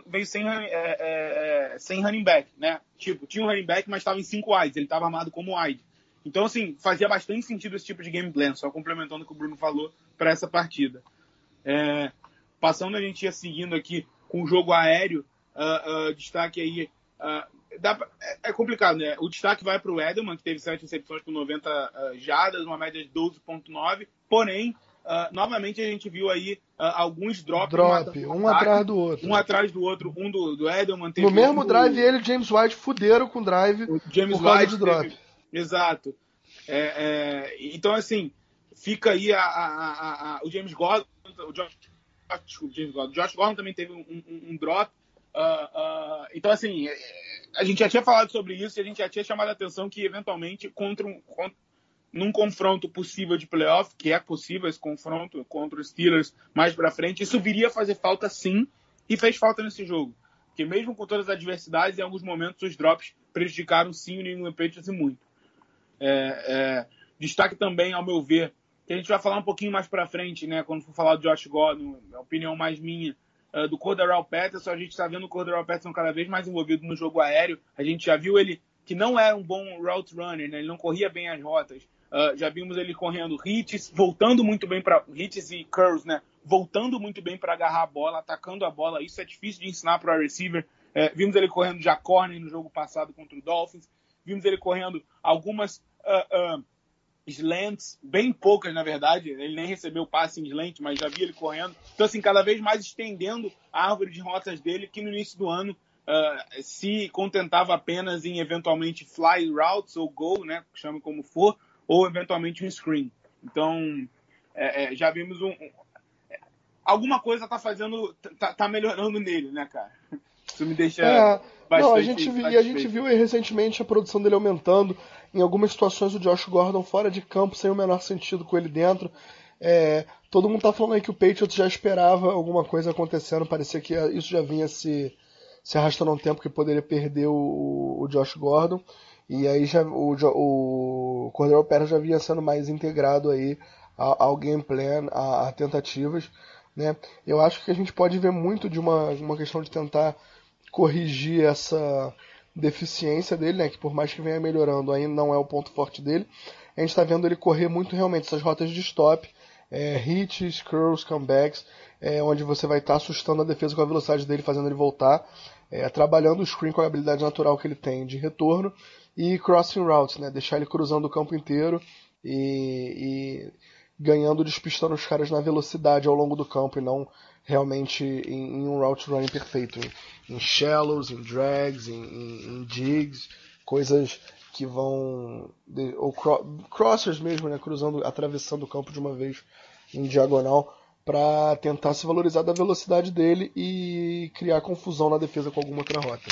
Speaker 2: sem running back, né? Tipo, tinha um running back, mas estava em 5 wides, ele estava armado como wide. Então, assim, fazia bastante sentido esse tipo de game plan, só complementando o que o Bruno falou para essa partida. Passando, a gente ia seguindo aqui com o jogo aéreo, destaque aí, é complicado, né? O destaque vai para o Edelman, que teve 7 recepções por 90 jardas, uma média de 12.9, porém, novamente a gente viu aí alguns drops.
Speaker 3: Um atrás do outro.
Speaker 2: Um atrás do outro, um do Edelman.
Speaker 3: No mesmo drive, ele e o James White fuderam com o drive por causa de drop.
Speaker 2: Exato. Então, assim, fica aí o James Gordon, o Josh Gordon também teve um drop. Então, assim, a gente já tinha falado sobre isso e a gente já tinha chamado a atenção que, eventualmente, num confronto possível de playoff, que é possível esse confronto contra os Steelers mais pra frente, isso viria a fazer falta sim, e fez falta nesse jogo. Porque mesmo com todas as adversidades, em alguns momentos os drops prejudicaram sim o New England Patriots e muito. Destaque também, ao meu ver, que a gente vai falar um pouquinho mais pra frente, né, quando for falar do Josh Gordon, a opinião mais minha, do Cordarrelle Patterson. A gente está vendo o Cordarrelle Patterson cada vez mais envolvido no jogo aéreo. A gente já viu ele que não era um bom route runner, né? Ele não corria bem as rotas. Já vimos ele correndo hits, voltando muito bem para hits e curls, né? Voltando muito bem para agarrar a bola, atacando a bola. Isso é difícil de ensinar para o receiver. Vimos ele correndo já corner no jogo passado contra o Dolphins. Vimos ele correndo algumas slants, bem poucas na verdade. Ele nem recebeu passe em slant, mas já vi ele correndo. Então, assim, cada vez mais estendendo a árvore de rotas dele, que no início do ano se contentava apenas em eventualmente fly routes ou go, né? Chama como for, ou eventualmente um screen. Então, já vimos alguma coisa tá melhorando nele, né, cara? Isso me deixa bastante...
Speaker 3: Não, a gente viu aí recentemente a produção dele aumentando. Em algumas situações o Josh Gordon fora de campo, sem o menor sentido com ele dentro. Todo mundo tá falando aí que o Patriots já esperava alguma coisa acontecendo. Parecia que isso já vinha se arrastando há um tempo, que poderia perder o Josh Gordon. E aí o Cordarrelle Patterson já vinha sendo mais integrado aí ao game plan, a tentativas, né? Eu acho que a gente pode ver muito de uma questão de tentar corrigir essa deficiência dele, né? Que por mais que venha melhorando, ainda não é o ponto forte dele. A gente está vendo ele correr muito realmente essas rotas de stop, hits, curls, comebacks, onde você vai estar assustando a defesa com a velocidade dele, fazendo ele voltar, trabalhando o screen com a habilidade natural que ele tem de retorno, e crossing routes, né? Deixar ele cruzando o campo inteiro e ganhando, despistando os caras na velocidade ao longo do campo e não realmente em um route running perfeito, em shallows, em drags, em jigs, coisas que vão, ou crossers mesmo, né? Cruzando, atravessando o campo de uma vez em diagonal, para tentar se valorizar da velocidade dele e criar confusão na defesa com alguma outra rota.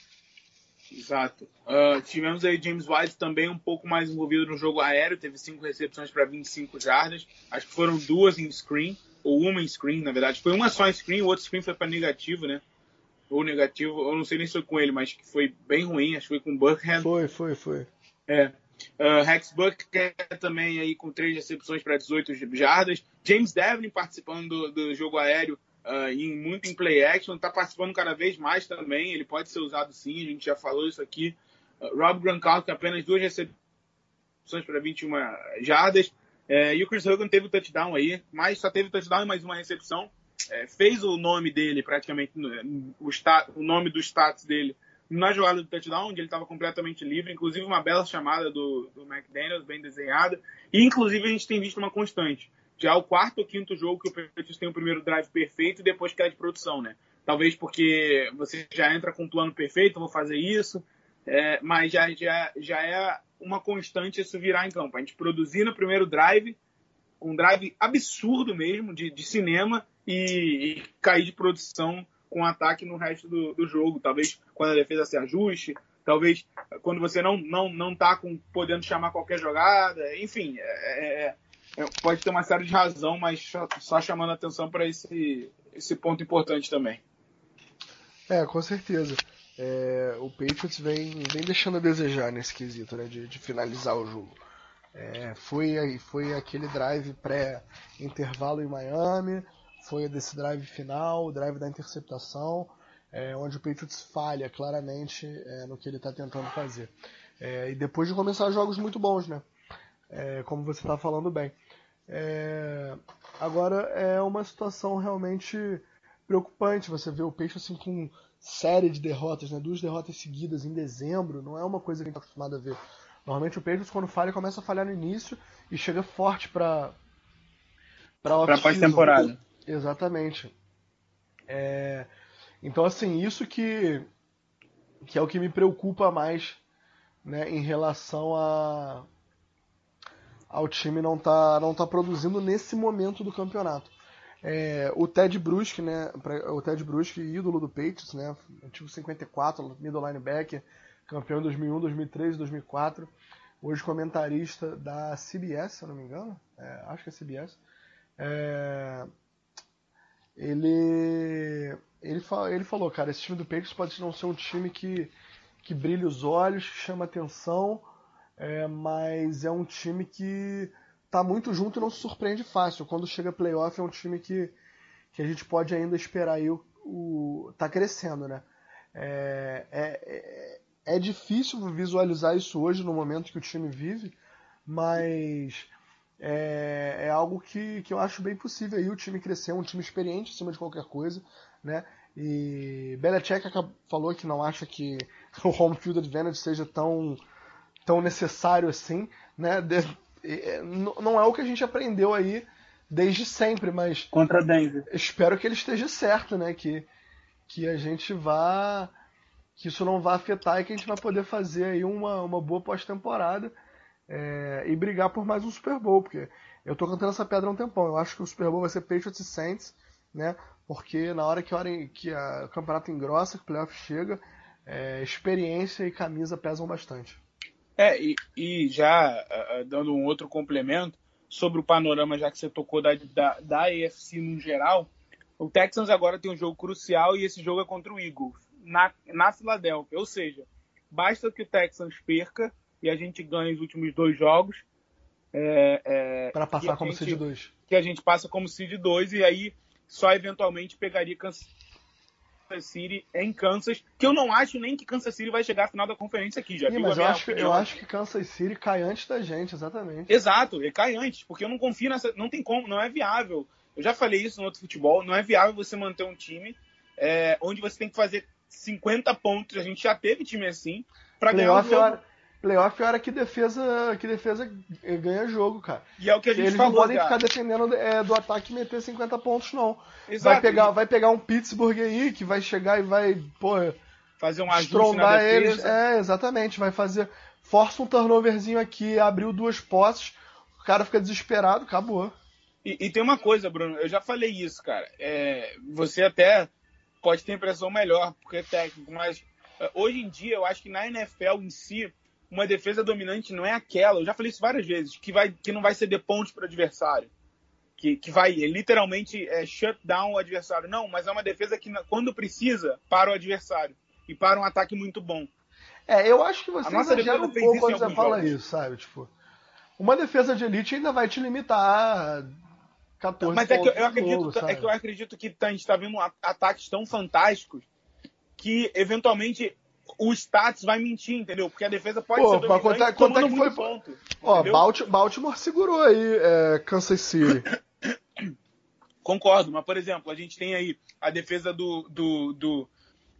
Speaker 2: Exato. Tivemos aí James White também um pouco mais envolvido no jogo aéreo, teve 5 recepções para 25 jardas, acho que foram 2 em screen, ou uma em screen, na verdade. Foi uma só em screen, o outro screen foi para negativo, né? Ou negativo, eu não sei nem se foi com ele, mas que foi bem ruim, acho que foi com o Buckhead.
Speaker 3: Foi.
Speaker 2: Rex Buckhead também aí com 3 recepções para 18 jardas. James Devlin participando do jogo aéreo, muito em play action, está participando cada vez mais também, ele pode ser usado sim, a gente já falou isso aqui. Rob Gronkowski apenas 2 recepções para 21 jardas, e o Chris Hogan teve o touchdown aí, mas só teve touchdown e mais uma recepção, fez o nome dele praticamente, o nome do status dele na jogada do touchdown, onde ele estava completamente livre, inclusive uma bela chamada do McDaniels, bem desenhada, e inclusive a gente tem visto uma constante. Já é o 4º ou 5º jogo que o Patriots tem o primeiro drive perfeito e depois queda de produção, né? Talvez porque você já entra com um plano perfeito, vou fazer isso, mas já é uma constante isso virar em campo. A gente produzir no primeiro drive, um drive absurdo mesmo, de cinema, e cair de produção com ataque no resto do jogo. Talvez quando a defesa se ajuste, talvez quando você não tá podendo chamar qualquer jogada, enfim, pode ter uma série de razão, mas só chamando a atenção para esse ponto importante também.
Speaker 3: Com certeza. O Patriots vem deixando a desejar nesse quesito, né, de finalizar o jogo. Foi aquele drive pré-intervalo em Miami, foi desse drive final, o drive da interceptação, onde o Patriots falha claramente no que ele está tentando fazer. E depois de começar jogos muito bons, né? Como você está falando bem. Agora é uma situação realmente preocupante. Você vê o Patriots assim, com série de derrotas, né? 2 derrotas seguidas em dezembro, não é uma coisa que a gente está acostumado a ver. Normalmente o Patriots, quando falha, começa a falhar no início e chega forte para
Speaker 2: pós-temporada.
Speaker 3: Exatamente. Então, assim, isso que é o que me preocupa mais, né, em relação ao time não tá produzindo nesse momento do campeonato. O Ted Bruschi, né, ídolo do Patriots, né, antigo 54, middle linebacker, campeão em 2001, 2003 e 2004, hoje comentarista da CBS, se eu não me engano, acho que é CBS. Ele falou, cara, esse time do Patriots pode não ser um time que brilha os olhos, que chama atenção, mas é um time que tá muito junto e não se surpreende fácil. Quando chega playoff é um time que a gente pode ainda esperar aí tá crescendo, né? É é difícil visualizar isso hoje no momento que o time vive, mas é algo que eu acho bem possível aí o time crescer, um time experiente em cima de qualquer coisa, né? E Belichick falou que não acha que o home field advantage seja tão necessário assim, né? Não é o que a gente aprendeu aí desde sempre, mas
Speaker 2: Contra Denver.
Speaker 3: espero que ele esteja certo, né? Que a gente vá, que isso não vá afetar e que a gente vai poder fazer aí uma boa pós-temporada e brigar por mais um Super Bowl, porque eu tô cantando essa pedra há um tempão. Eu acho que o Super Bowl vai ser Patriots e Saints, né? Porque na hora que o campeonato engrossa, que o playoff chega, experiência e camisa pesam bastante.
Speaker 2: E já dando um outro complemento sobre o panorama, já que você tocou da AFC no geral, o Texans agora tem um jogo crucial e esse jogo é contra o Eagles, na Filadélfia. Ou seja, basta que o Texans perca e a gente ganhe os últimos 2 jogos.
Speaker 3: Para passar como seed 2.
Speaker 2: Que a gente passa como seed 2 e aí só eventualmente pegaria Kansas City em Kansas, que eu não acho nem que Kansas City vai chegar à final da conferência aqui. Já viu
Speaker 3: mas eu acho que Kansas City cai antes da gente, exatamente.
Speaker 2: Exato, ele cai antes, porque eu não confio nessa. Não tem como, não é viável. Eu já falei isso no outro futebol, não é viável você manter um time onde você tem que fazer 50 pontos. A gente já teve time assim para ganhar o jogo.
Speaker 3: Playoff é hora que defesa ganha jogo, cara.
Speaker 2: E é o que a gente
Speaker 3: Eles
Speaker 2: falou,
Speaker 3: não podem
Speaker 2: cara.
Speaker 3: ficar dependendo do ataque e meter 50 pontos, não.
Speaker 2: Exato.
Speaker 3: Vai pegar um Pittsburgh aí que vai chegar e vai,
Speaker 2: fazer um ajuste na defesa.
Speaker 3: Eles. Exatamente. Vai fazer. Força um turnoverzinho aqui, abriu 2 posses, o cara fica desesperado, acabou.
Speaker 2: E tem uma coisa, Bruno, eu já falei isso, cara. Você até pode ter impressão melhor, porque é técnico, mas hoje em dia eu acho que na NFL em si, uma defesa dominante não é aquela, eu já falei isso várias vezes, que não vai ceder pontos para o adversário, que vai literalmente shut down o adversário. Não, mas é uma defesa que quando precisa, para o adversário e para um ataque muito bom.
Speaker 3: Eu acho que você exagera um pouco quando você fala isso, sabe? Tipo, uma defesa de elite ainda vai te limitar a 14
Speaker 2: mas
Speaker 3: pontos.
Speaker 2: Mas eu acredito que a gente está vendo ataques tão fantásticos que, eventualmente, o stats vai mentir, entendeu? Porque a defesa pode ser dominante
Speaker 3: quanto é que foi
Speaker 2: ponto.
Speaker 3: Baltimore segurou aí Kansas City.
Speaker 2: Concordo, mas, por exemplo, a gente tem aí a defesa do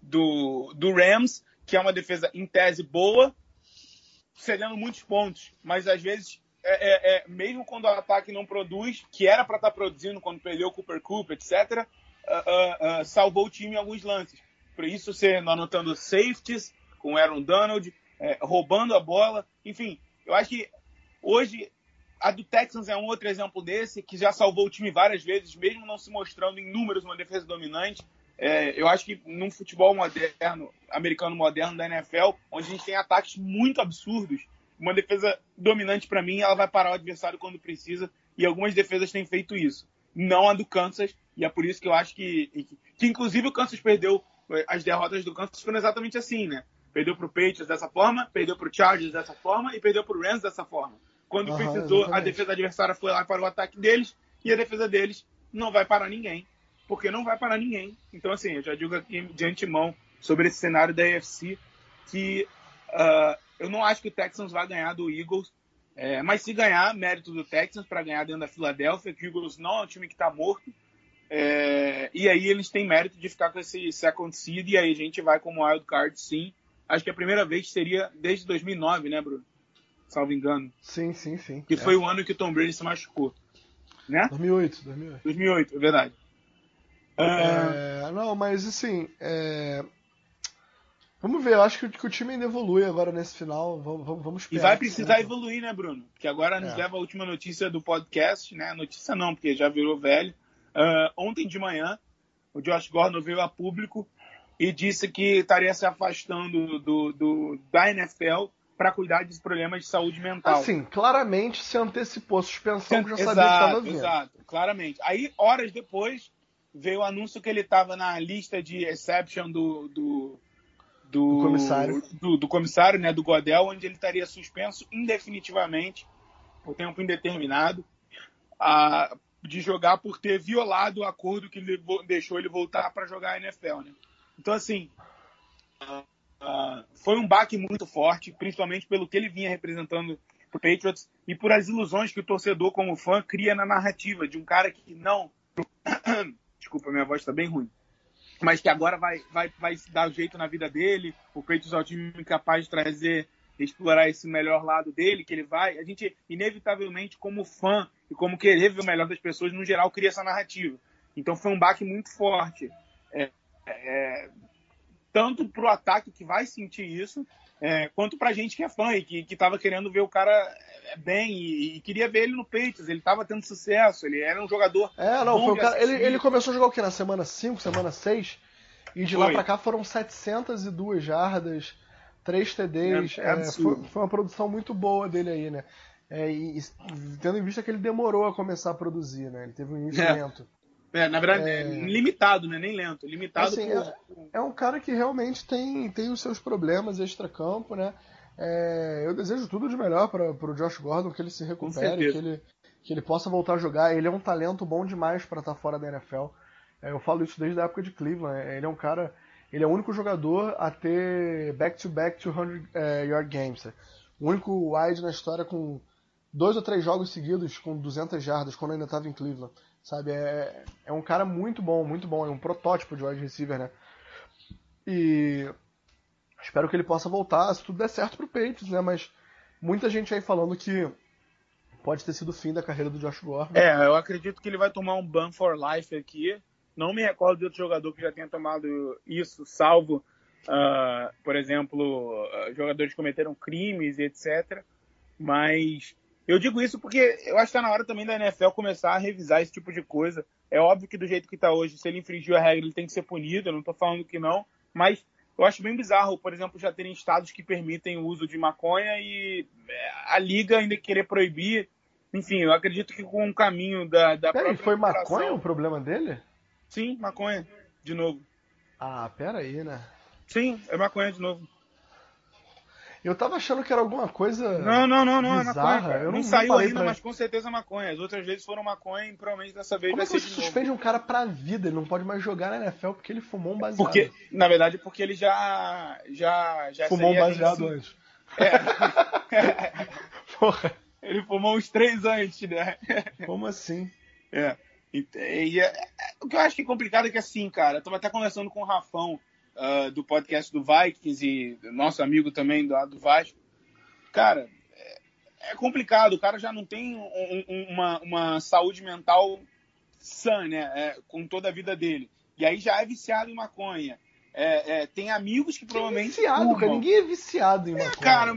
Speaker 2: Rams, que é uma defesa em tese boa, cedendo muitos pontos, mas às vezes, mesmo quando o ataque não produz, que era para estar produzindo quando perdeu o Cooper Kupp, etc., salvou o time em alguns lances. Por isso, você anotando safeties com o Aaron Donald, roubando a bola. Enfim, eu acho que hoje a do Texans é um outro exemplo desse, que já salvou o time várias vezes, mesmo não se mostrando em números uma defesa dominante. Eu acho que num futebol moderno, americano moderno da NFL, onde a gente tem ataques muito absurdos, uma defesa dominante, para mim, ela vai parar o adversário quando precisa, e algumas defesas têm feito isso. Não a do Kansas, e é por isso que eu acho que inclusive o Kansas perdeu. As derrotas do Kansas foram exatamente assim, né? Perdeu pro Patriots dessa forma, perdeu pro Chargers dessa forma e perdeu pro Rams dessa forma. Quando precisou, exatamente. A defesa adversária foi lá para o ataque deles e a defesa deles não vai parar ninguém. Porque não vai parar ninguém. Então, assim, eu já digo aqui de antemão sobre esse cenário da AFC que eu não acho que o Texans vai ganhar do Eagles, mas se ganhar, mérito do Texans para ganhar dentro da Filadélfia, que o Eagles não é um time que está morto. E aí eles têm mérito de ficar com esse second seed e aí a gente vai como wild card, sim. Acho que a primeira vez seria desde 2009, né, Bruno? Salvo engano.
Speaker 3: Sim.
Speaker 2: Que foi o ano que o Tom Brady se machucou, né?
Speaker 3: 2008,
Speaker 2: é verdade.
Speaker 3: Não, mas assim, vamos ver, eu acho que o time ainda evolui agora nesse final, vamos esperar.
Speaker 2: E vai precisar evoluir, né, Bruno? Porque agora nos leva a última notícia do podcast, né? Notícia não, porque já virou velho. Ontem de manhã, o Josh Gordon veio a público e disse que estaria se afastando da NFL para cuidar dos problemas de saúde mental.
Speaker 3: Assim, claramente se antecipou a suspensão, que já sabia que estava vindo.
Speaker 2: Exato, claramente. Aí, horas depois, veio o anúncio que ele estava na lista de exception do
Speaker 3: comissário.
Speaker 2: Do comissário, né, do Godel, onde ele estaria suspenso indefinitivamente, por tempo indeterminado, de jogar por ter violado o acordo que deixou ele voltar para jogar a NFL, né? Então, assim, foi um baque muito forte, principalmente pelo que ele vinha representando pro Patriots e por as ilusões que o torcedor, como fã, cria na narrativa de um cara que não... Desculpa, minha voz está bem ruim. Mas que agora vai dar jeito na vida dele, o Patriots é o time capaz de trazer, explorar esse melhor lado dele, que ele vai... A gente, inevitavelmente, como fã e como querer ver o melhor das pessoas, no geral, cria essa narrativa. Então foi um baque muito forte. Tanto pro ataque, que vai sentir isso, quanto pra gente que é fã e que tava querendo ver o cara bem e queria ver ele no Patriots. Ele tava tendo sucesso, ele era um jogador
Speaker 3: foi o cara, ele começou a jogar o quê? Na semana 5, semana 6? E de lá pra cá foram 702 jardas, 3 TDs. Foi uma produção muito boa dele aí, né? E tendo em vista que ele demorou a começar a produzir, né? Ele teve um início lento.
Speaker 2: Na verdade, limitado, né? Nem lento. Limitado.
Speaker 3: Assim, é um cara que realmente tem os seus problemas extra-campo, né? Eu desejo tudo de melhor para o Josh Gordon, que ele se recupere, que ele possa voltar a jogar. Ele é um talento bom demais para estar fora da NFL. Eu falo isso desde a época de Cleveland. Ele é um cara... Ele é o único jogador a ter back-to-back 200-yard games. O único wide na história com 2 ou 3 jogos seguidos com 200 jardas, quando ainda estava em Cleveland. Sabe, é um cara muito bom, é um protótipo de wide receiver, né? E espero que ele possa voltar, se tudo der certo pro Patriots, né? Mas muita gente aí falando que pode ter sido o fim da carreira do Josh Gordon.
Speaker 2: Eu acredito que ele vai tomar um ban for life aqui. Não me recordo de outro jogador que já tenha tomado isso, salvo, por exemplo, jogadores que cometeram crimes e etc. Mas... eu digo isso porque eu acho que está na hora também da NFL começar a revisar esse tipo de coisa. É óbvio que do jeito que está hoje, se ele infringiu a regra, ele tem que ser punido, eu não estou falando que não, mas eu acho bem bizarro, por exemplo, já terem estados que permitem o uso de maconha e a liga ainda querer proibir. Enfim, eu acredito que com o caminho da
Speaker 3: própria... foi maconha o problema dele?
Speaker 2: Sim, maconha, de novo.
Speaker 3: Ah, peraí, né?
Speaker 2: Sim, é maconha de novo.
Speaker 3: Eu tava achando que era alguma coisa
Speaker 2: Não,
Speaker 3: bizarra.
Speaker 2: É maconha.
Speaker 3: Eu
Speaker 2: não saiu ainda, mas com certeza é maconha. As outras vezes foram maconha e provavelmente dessa vez
Speaker 3: Como
Speaker 2: vai ser de
Speaker 3: você
Speaker 2: novo.
Speaker 3: suspende um cara pra vida? Ele não pode mais jogar na NFL porque ele fumou um baseado.
Speaker 2: Na verdade, porque ele já
Speaker 3: fumou um baseado antes. Porra.
Speaker 2: Ele fumou uns 3 antes, né?
Speaker 3: Como assim?
Speaker 2: O que eu acho que é complicado é que assim, cara, eu tava até conversando com o Rafão, do podcast do Vikings e nosso amigo também do Vasco. Cara, é complicado, o cara já não tem uma saúde mental sã, né, com toda a vida dele. E aí já é viciado em maconha. Tem amigos que provavelmente...
Speaker 3: Viciado, cara, ninguém é viciado em maconha.
Speaker 2: Cara,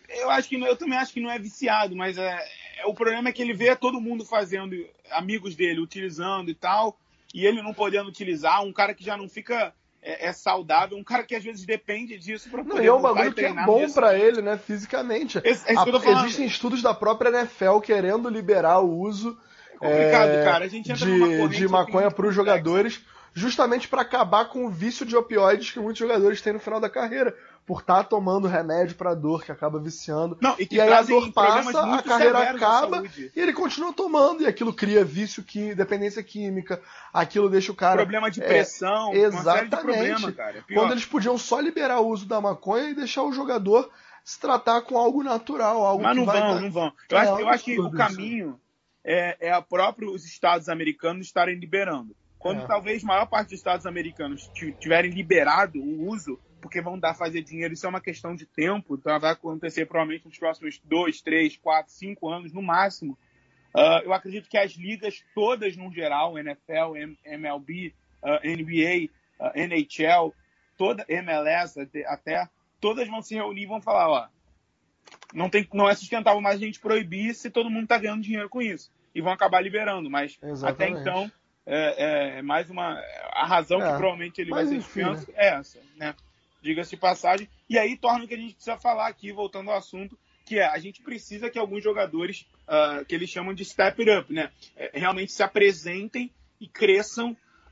Speaker 2: eu também acho que não é viciado, mas o problema é que ele vê todo mundo fazendo, amigos dele utilizando e tal, e ele não podendo utilizar, um cara que já não fica... saudável, um cara que às vezes depende disso para poder...
Speaker 3: Não, é um bagulho que é bom pra ele, né, fisicamente. Existem estudos da própria NFL querendo liberar o uso
Speaker 2: cara. A gente entra
Speaker 3: de maconha para os jogadores, justamente para acabar com o vício de opioides que muitos jogadores têm no final da carreira, por estar tomando remédio para dor que acaba viciando.
Speaker 2: E
Speaker 3: aí a dor passa, a carreira acaba e ele continua tomando, e aquilo cria vício, dependência química, aquilo deixa o cara...
Speaker 2: problema de pressão,
Speaker 3: exatamente.
Speaker 2: Uma série de problema, cara.
Speaker 3: Quando eles podiam só liberar o uso da maconha e deixar o jogador se tratar com algo natural, algo
Speaker 2: Mas
Speaker 3: que
Speaker 2: não vão. Eu acho que o caminho é a própria os estados americanos estarem liberando. Quando talvez a maior parte dos estados americanos tiverem liberado o uso, porque vão fazer dinheiro, isso é uma questão de tempo, então vai acontecer provavelmente nos próximos 2, 3, 4, 5 anos, no máximo. Eu acredito que as ligas todas, no geral, NFL, MLB, NBA, NHL, toda MLS até, todas vão se reunir e vão falar, não é sustentável mais a gente proibir se todo mundo está ganhando dinheiro com isso. E vão acabar liberando, mas até então é mais a razão que provavelmente ele vai ser suspenso é essa, né? Diga-se de passagem. E aí torna o que a gente precisa falar aqui, voltando ao assunto, que a gente precisa que alguns jogadores, que eles chamam de step it up, né? Realmente se apresentem e cresçam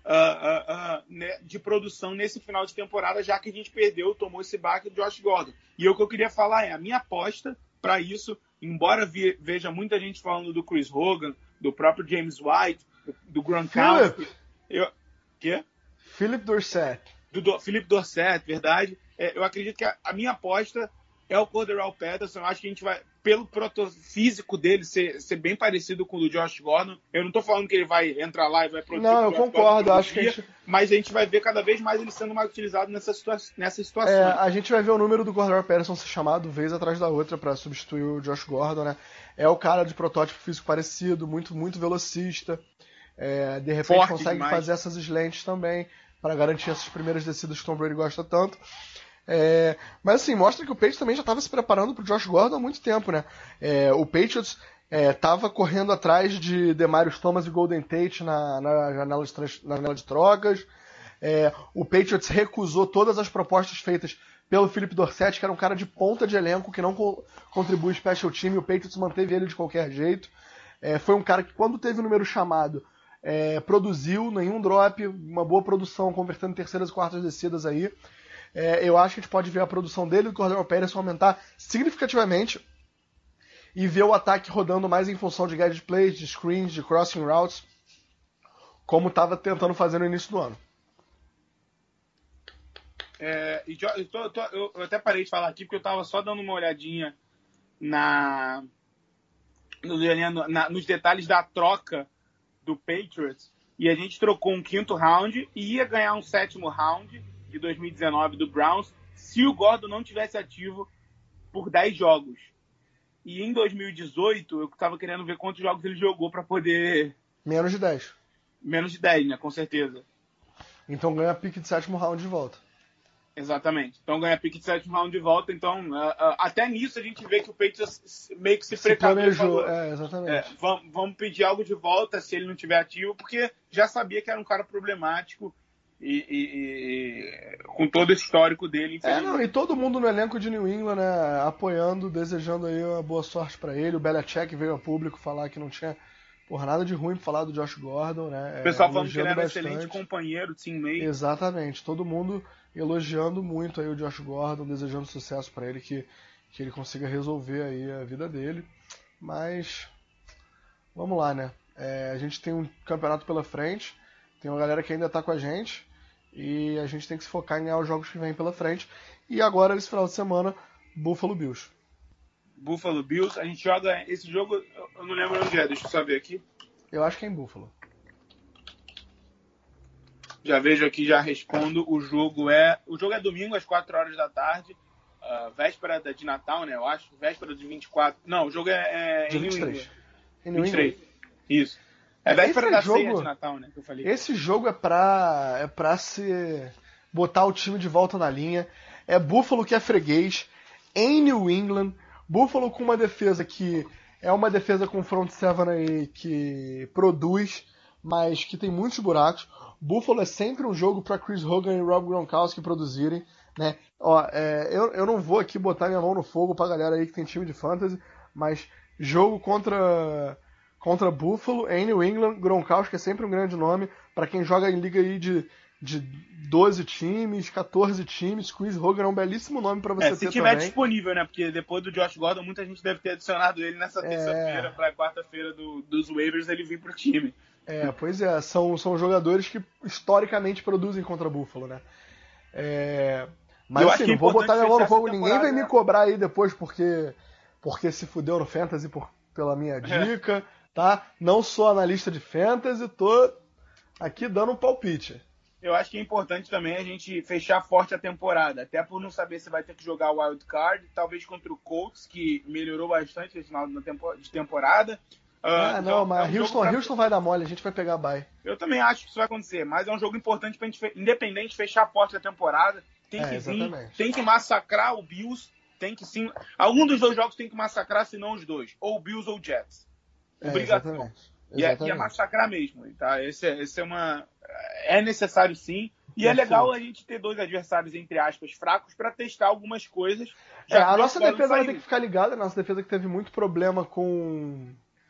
Speaker 2: né, de produção nesse final de temporada, já que a gente tomou esse baque do Josh Gordon. E o que eu queria falar a minha aposta para isso, embora veja muita gente falando do Chris Hogan, do próprio James White, do Gronkowski...
Speaker 3: Philip Dorsett.
Speaker 2: Do Philip Dorsett, verdade. eu acredito que a minha aposta é o Cordarrelle Patterson. Eu acho que a gente vai, pelo físico dele ser bem parecido com o do Josh Gordon. Eu não tô falando que ele vai entrar lá e vai produzir.
Speaker 3: Não, eu concordo. Acho que
Speaker 2: mas a gente vai ver cada vez mais ele sendo mais utilizado nessa situação.
Speaker 3: A gente vai ver o número do Cordarrelle Patterson ser chamado vez atrás da outra para substituir o Josh Gordon, né? É o cara de protótipo físico parecido, muito velocista. De repente
Speaker 2: Forte
Speaker 3: consegue
Speaker 2: demais.
Speaker 3: fazer essas slants também para garantir essas primeiras descidas que o Tom Brady gosta tanto. Mas assim, mostra que o Patriots também já estava se preparando para o Josh Gordon há muito tempo, né? O Patriots estava correndo atrás de Demaryius Thomas e Golden Tate na janela de trocas. O Patriots recusou todas as propostas feitas pelo Philip Dorsett, que era um cara de ponta de elenco que não contribui special team, e o Patriots manteve ele de qualquer jeito. Foi um cara que, quando teve o número chamado, produziu nenhum drop, uma boa produção, convertendo terceiras e quartas descidas aí. Eu acho que a gente pode ver a produção dele e do Cordarrelle Patterson aumentar significativamente e ver o ataque rodando mais em função de gadget plays, de screens, de crossing routes, como estava tentando fazer no início do ano.
Speaker 2: Eu até parei de falar aqui porque eu estava só dando uma olhadinha nos detalhes da troca do Patriots, e a gente trocou um 5º round e ia ganhar um 7º round de 2019 do Browns se o Gordon não tivesse ativo por 10 jogos. E em 2018 eu estava querendo ver quantos jogos ele jogou para poder...
Speaker 3: Menos de 10.
Speaker 2: Menos de 10, né? Com certeza.
Speaker 3: Então ganha a pique de 7º round de volta.
Speaker 2: Exatamente. Então ganha a pique de 7º round de volta. Então, até nisso a gente vê que o Patriots meio que se
Speaker 3: planejou. Exatamente.
Speaker 2: Vamos pedir algo de volta se ele não estiver ativo, porque já sabia que era um cara problemático e com todo esse histórico dele.
Speaker 3: E todo mundo no elenco de New England, né, apoiando, desejando aí uma boa sorte para ele. O Belichick veio a público falar que não tinha nada de ruim pra falar do Josh Gordon, né?
Speaker 2: O pessoal falando que ele era um excelente companheiro, teammate.
Speaker 3: Exatamente. Todo mundo elogiando muito aí o Josh Gordon, desejando sucesso para ele, que ele consiga resolver aí a vida dele. Mas vamos lá, né? A gente tem um campeonato pela frente, tem uma galera que ainda tá com a gente, e a gente tem que se focar em ganhar os jogos que vêm pela frente. E agora, esse final de semana, Buffalo Bills.
Speaker 2: Buffalo Bills, a gente joga esse jogo, eu não lembro onde é, deixa eu saber aqui.
Speaker 3: Eu acho que é em Buffalo.
Speaker 2: Já vejo aqui, já respondo. O jogo é domingo às 4 horas da tarde, véspera de Natal, né? Eu acho, véspera de 24. Não, o jogo é
Speaker 3: em
Speaker 2: 23.
Speaker 3: Em
Speaker 2: 23. Isso. É véspera da ceia de Natal, né? Que eu falei.
Speaker 3: Esse jogo é pra se botar o time de volta na linha. É Buffalo que é freguês em New England. Buffalo com uma defesa que é uma defesa com front seven aí que produz, mas que tem muitos buracos. Buffalo é sempre um jogo para Chris Hogan e Rob Gronkowski produzirem, né? Eu não vou aqui botar minha mão no fogo pra galera aí que tem time de fantasy, mas jogo contra Buffalo em New England, Gronkowski é sempre um grande nome para quem joga em liga aí de 12 times, 14 times. Chris Hogan é um belíssimo nome para você ter também.
Speaker 2: Se tiver disponível, né? Porque depois do Josh Gordon, muita gente deve ter adicionado ele nessa terça-feira para quarta-feira dos waivers ele vir pro time.
Speaker 3: Pois é. São jogadores que historicamente produzem contra Buffalo, né? Mas
Speaker 2: eu
Speaker 3: assim, não vou botar minha mão no fogo. Ninguém vai me cobrar aí depois porque se fudeu no Fantasy pela minha dica, tá? Não sou analista de Fantasy, tô aqui dando um palpite.
Speaker 2: Eu acho que é importante também a gente fechar forte a temporada, até por não saber se vai ter que jogar o Wild Card, talvez contra o Colts, que melhorou bastante no final de temporada.
Speaker 3: Mas Houston vai dar mole, a gente vai pegar a bye.
Speaker 2: Eu também acho que isso vai acontecer, mas é um jogo importante pra gente, independente, fechar a porta da temporada. Tem que vir, tem que massacrar o Bills, tem que sim. Algum dos dois jogos tem que massacrar, se não os dois, ou o Bills ou o Jets. Obrigação. E é massacrar mesmo, tá? É necessário sim. E é legal a gente ter dois adversários, entre aspas, fracos para testar algumas coisas.
Speaker 3: A nossa defesa vai ter que ficar ligada. A nossa defesa que teve muito problema com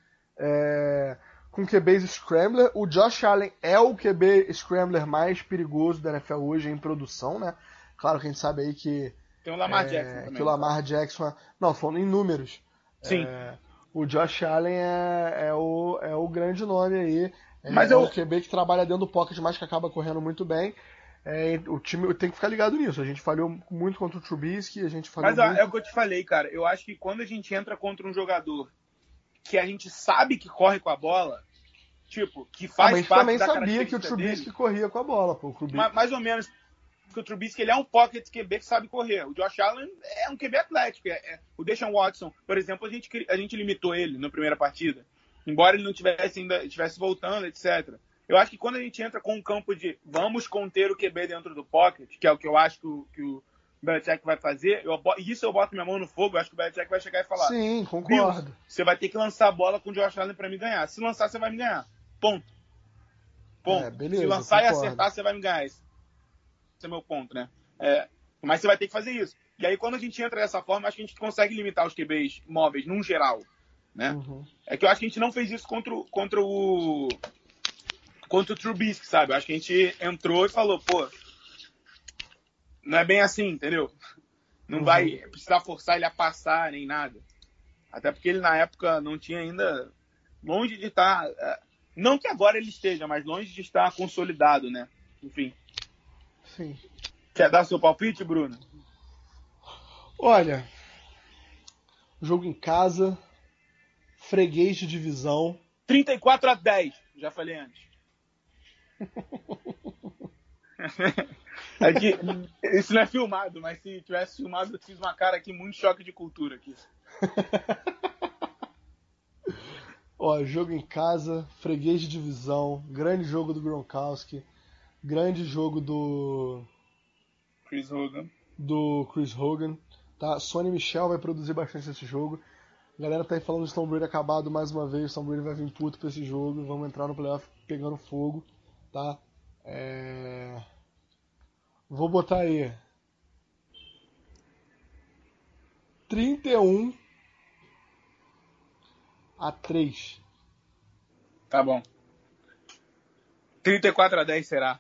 Speaker 3: QBs Scrambler. O Josh Allen é o QB Scrambler mais perigoso da NFL hoje em produção, né? Claro que a gente sabe aí que
Speaker 2: tem o Lamar Jackson também.
Speaker 3: Que o Lamar Jackson... Não, falando em números.
Speaker 2: Sim.
Speaker 3: O Josh Allen é o grande nome aí.
Speaker 2: Mas
Speaker 3: é o QB que trabalha dentro do pocket, mas que acaba correndo muito bem. o time tem que ficar ligado nisso. A gente falhou muito contra o Trubisky, a gente falhou
Speaker 2: Mas
Speaker 3: muito...
Speaker 2: é o que eu te falei, cara. Eu acho que quando a gente entra contra um jogador que a gente sabe que corre com a bola, tipo, que faz
Speaker 3: mas
Speaker 2: parte
Speaker 3: também
Speaker 2: da
Speaker 3: sabia que o
Speaker 2: característica
Speaker 3: Trubisky
Speaker 2: dele,
Speaker 3: corria com a bola, pô.
Speaker 2: mais ou menos. Porque o Trubisky ele é um pocket QB que sabe correr. O Josh Allen é um QB atlético. O Deshaun Watson, por exemplo, a gente limitou ele na primeira partida. Embora ele não estivesse voltando, etc. Eu acho que quando a gente entra com um campo de vamos conter o QB dentro do pocket, que é o que eu acho que o Belichick vai fazer, eu boto minha mão no fogo, eu acho que o Belichick vai chegar e falar:
Speaker 3: sim, concordo.
Speaker 2: Você vai ter que lançar a bola com o Josh Allen pra me ganhar. Se lançar, você vai me ganhar. Ponto.
Speaker 3: Beleza,
Speaker 2: se lançar
Speaker 3: concordo.
Speaker 2: e acertar, você vai me ganhar. Esse é meu ponto, né? Mas você vai ter que fazer isso. E aí, quando a gente entra dessa forma, acho que a gente consegue limitar os QBs móveis, num geral. Né?
Speaker 3: Uhum.
Speaker 2: É que eu acho que a gente não fez isso contra o Trubisky, sabe? Eu acho que a gente entrou e falou, pô, não é bem assim, entendeu? Não vai precisar forçar ele a passar nem nada. Até porque ele, na época, não tinha ainda... Longe de estar... Não que agora ele esteja, mas longe de estar consolidado, né? Enfim.
Speaker 3: Sim.
Speaker 2: Quer dar seu palpite, Bruno?
Speaker 3: Olha, jogo em casa, freguês de divisão.
Speaker 2: 34-10, já falei antes. É que isso não é filmado, mas se tivesse filmado, eu fiz uma cara aqui, muito choque de cultura aqui.
Speaker 3: Ó, jogo em casa, freguês de divisão, grande jogo do Gronkowski, grande jogo do
Speaker 2: Chris
Speaker 3: Hogan, tá? Sonny Michel vai produzir bastante esse jogo. A galera tá aí falando de Tom Brady acabado mais uma vez, Tom Brady vai vir puto pra esse jogo, vamos entrar no playoff pegando fogo, tá? Vou botar aí 31-3.
Speaker 2: Tá bom. 34-10 será.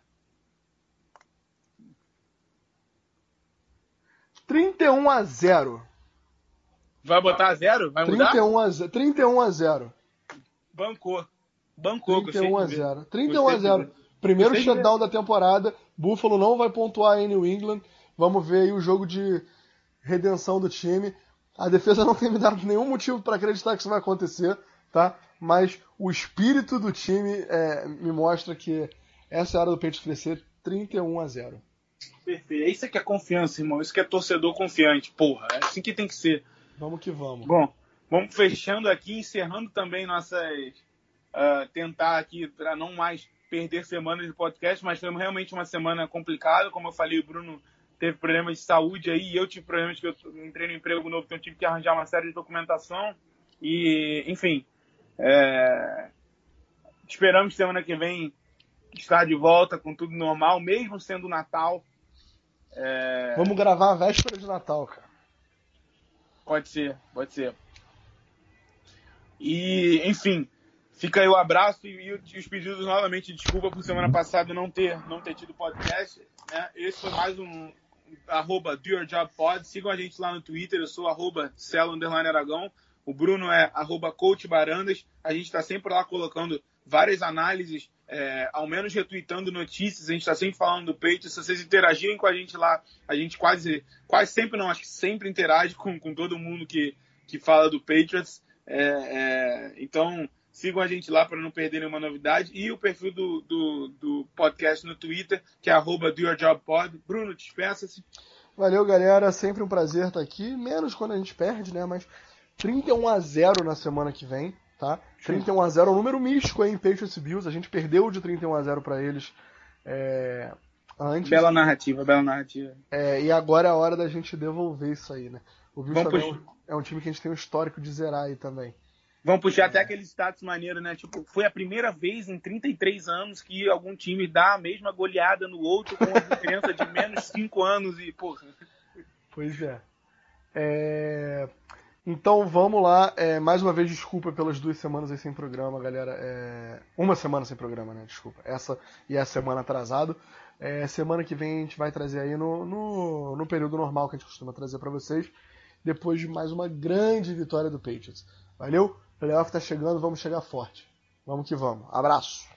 Speaker 3: 31-0.
Speaker 2: Vai botar 0? Vai mudar?
Speaker 3: 31-0.
Speaker 2: Bancou.
Speaker 3: 31-0. 31-0. Primeiro shutdown da temporada. Buffalo não vai pontuar em New England. Vamos ver aí o jogo de redenção do time. A defesa não tem me dado nenhum motivo para acreditar que isso vai acontecer, tá? Mas o espírito do time me mostra que essa é a hora do Patriots crescer. 31-0.
Speaker 2: Perfeito. Isso que é confiança, irmão. Isso que é torcedor confiante. Porra, é assim que tem que ser.
Speaker 3: Vamos que vamos.
Speaker 2: Bom, vamos fechando aqui, encerrando também nossas... tentar aqui, para não mais perder semanas de podcast, mas foi realmente uma semana complicada. Como eu falei, o Bruno teve problemas de saúde aí, e eu tive problemas que eu entrei no emprego novo, então eu tive que arranjar uma série de documentação. E, enfim, esperamos semana que vem estar de volta com tudo normal, mesmo sendo Natal.
Speaker 3: Vamos gravar a véspera de Natal, cara.
Speaker 2: Pode ser. E, enfim, fica aí o abraço e os pedidos novamente de desculpa por semana passada não ter tido podcast. Né? Esse foi mais um @doyourjobpod. Sigam a gente lá no Twitter, eu sou @celo_aragão. O Bruno é @coachbarandas. A gente está sempre lá colocando várias análises, ao menos retweetando notícias. A gente está sempre falando do Patriots. Se vocês interagirem com a gente lá, a gente quase sempre não, acho que sempre interage com todo mundo que fala do Patriots. Então, sigam a gente lá para não perder nenhuma novidade. E o perfil do podcast no Twitter, que é @doyourjobpod. Bruno, despeça-se.
Speaker 3: Valeu, galera. Sempre um prazer estar aqui. Menos quando a gente perde, né? Mas 31-0 na semana que vem, tá? 31-0 é um número místico aí em Patriots e Bills. A gente perdeu de 31-0 para eles antes.
Speaker 2: Bela narrativa.
Speaker 3: E agora é a hora da gente devolver isso aí, né? O Bills também é um time que a gente tem um histórico de zerar aí também.
Speaker 2: Vamos puxar até aquele status maneiro, né? Tipo, foi a primeira vez em 33 anos que algum time dá a mesma goleada no outro com uma diferença de menos 5 anos e, porra.
Speaker 3: Pois é. Então vamos lá. Mais uma vez, desculpa pelas 2 semanas aí sem programa, galera. Uma semana sem programa, né? Desculpa. Essa e a semana atrasado. Semana que vem a gente vai trazer aí no período normal que a gente costuma trazer para vocês. Depois de mais uma grande vitória do Patriots. Valeu? O playoff tá chegando, vamos chegar forte. Vamos que vamos. Abraço!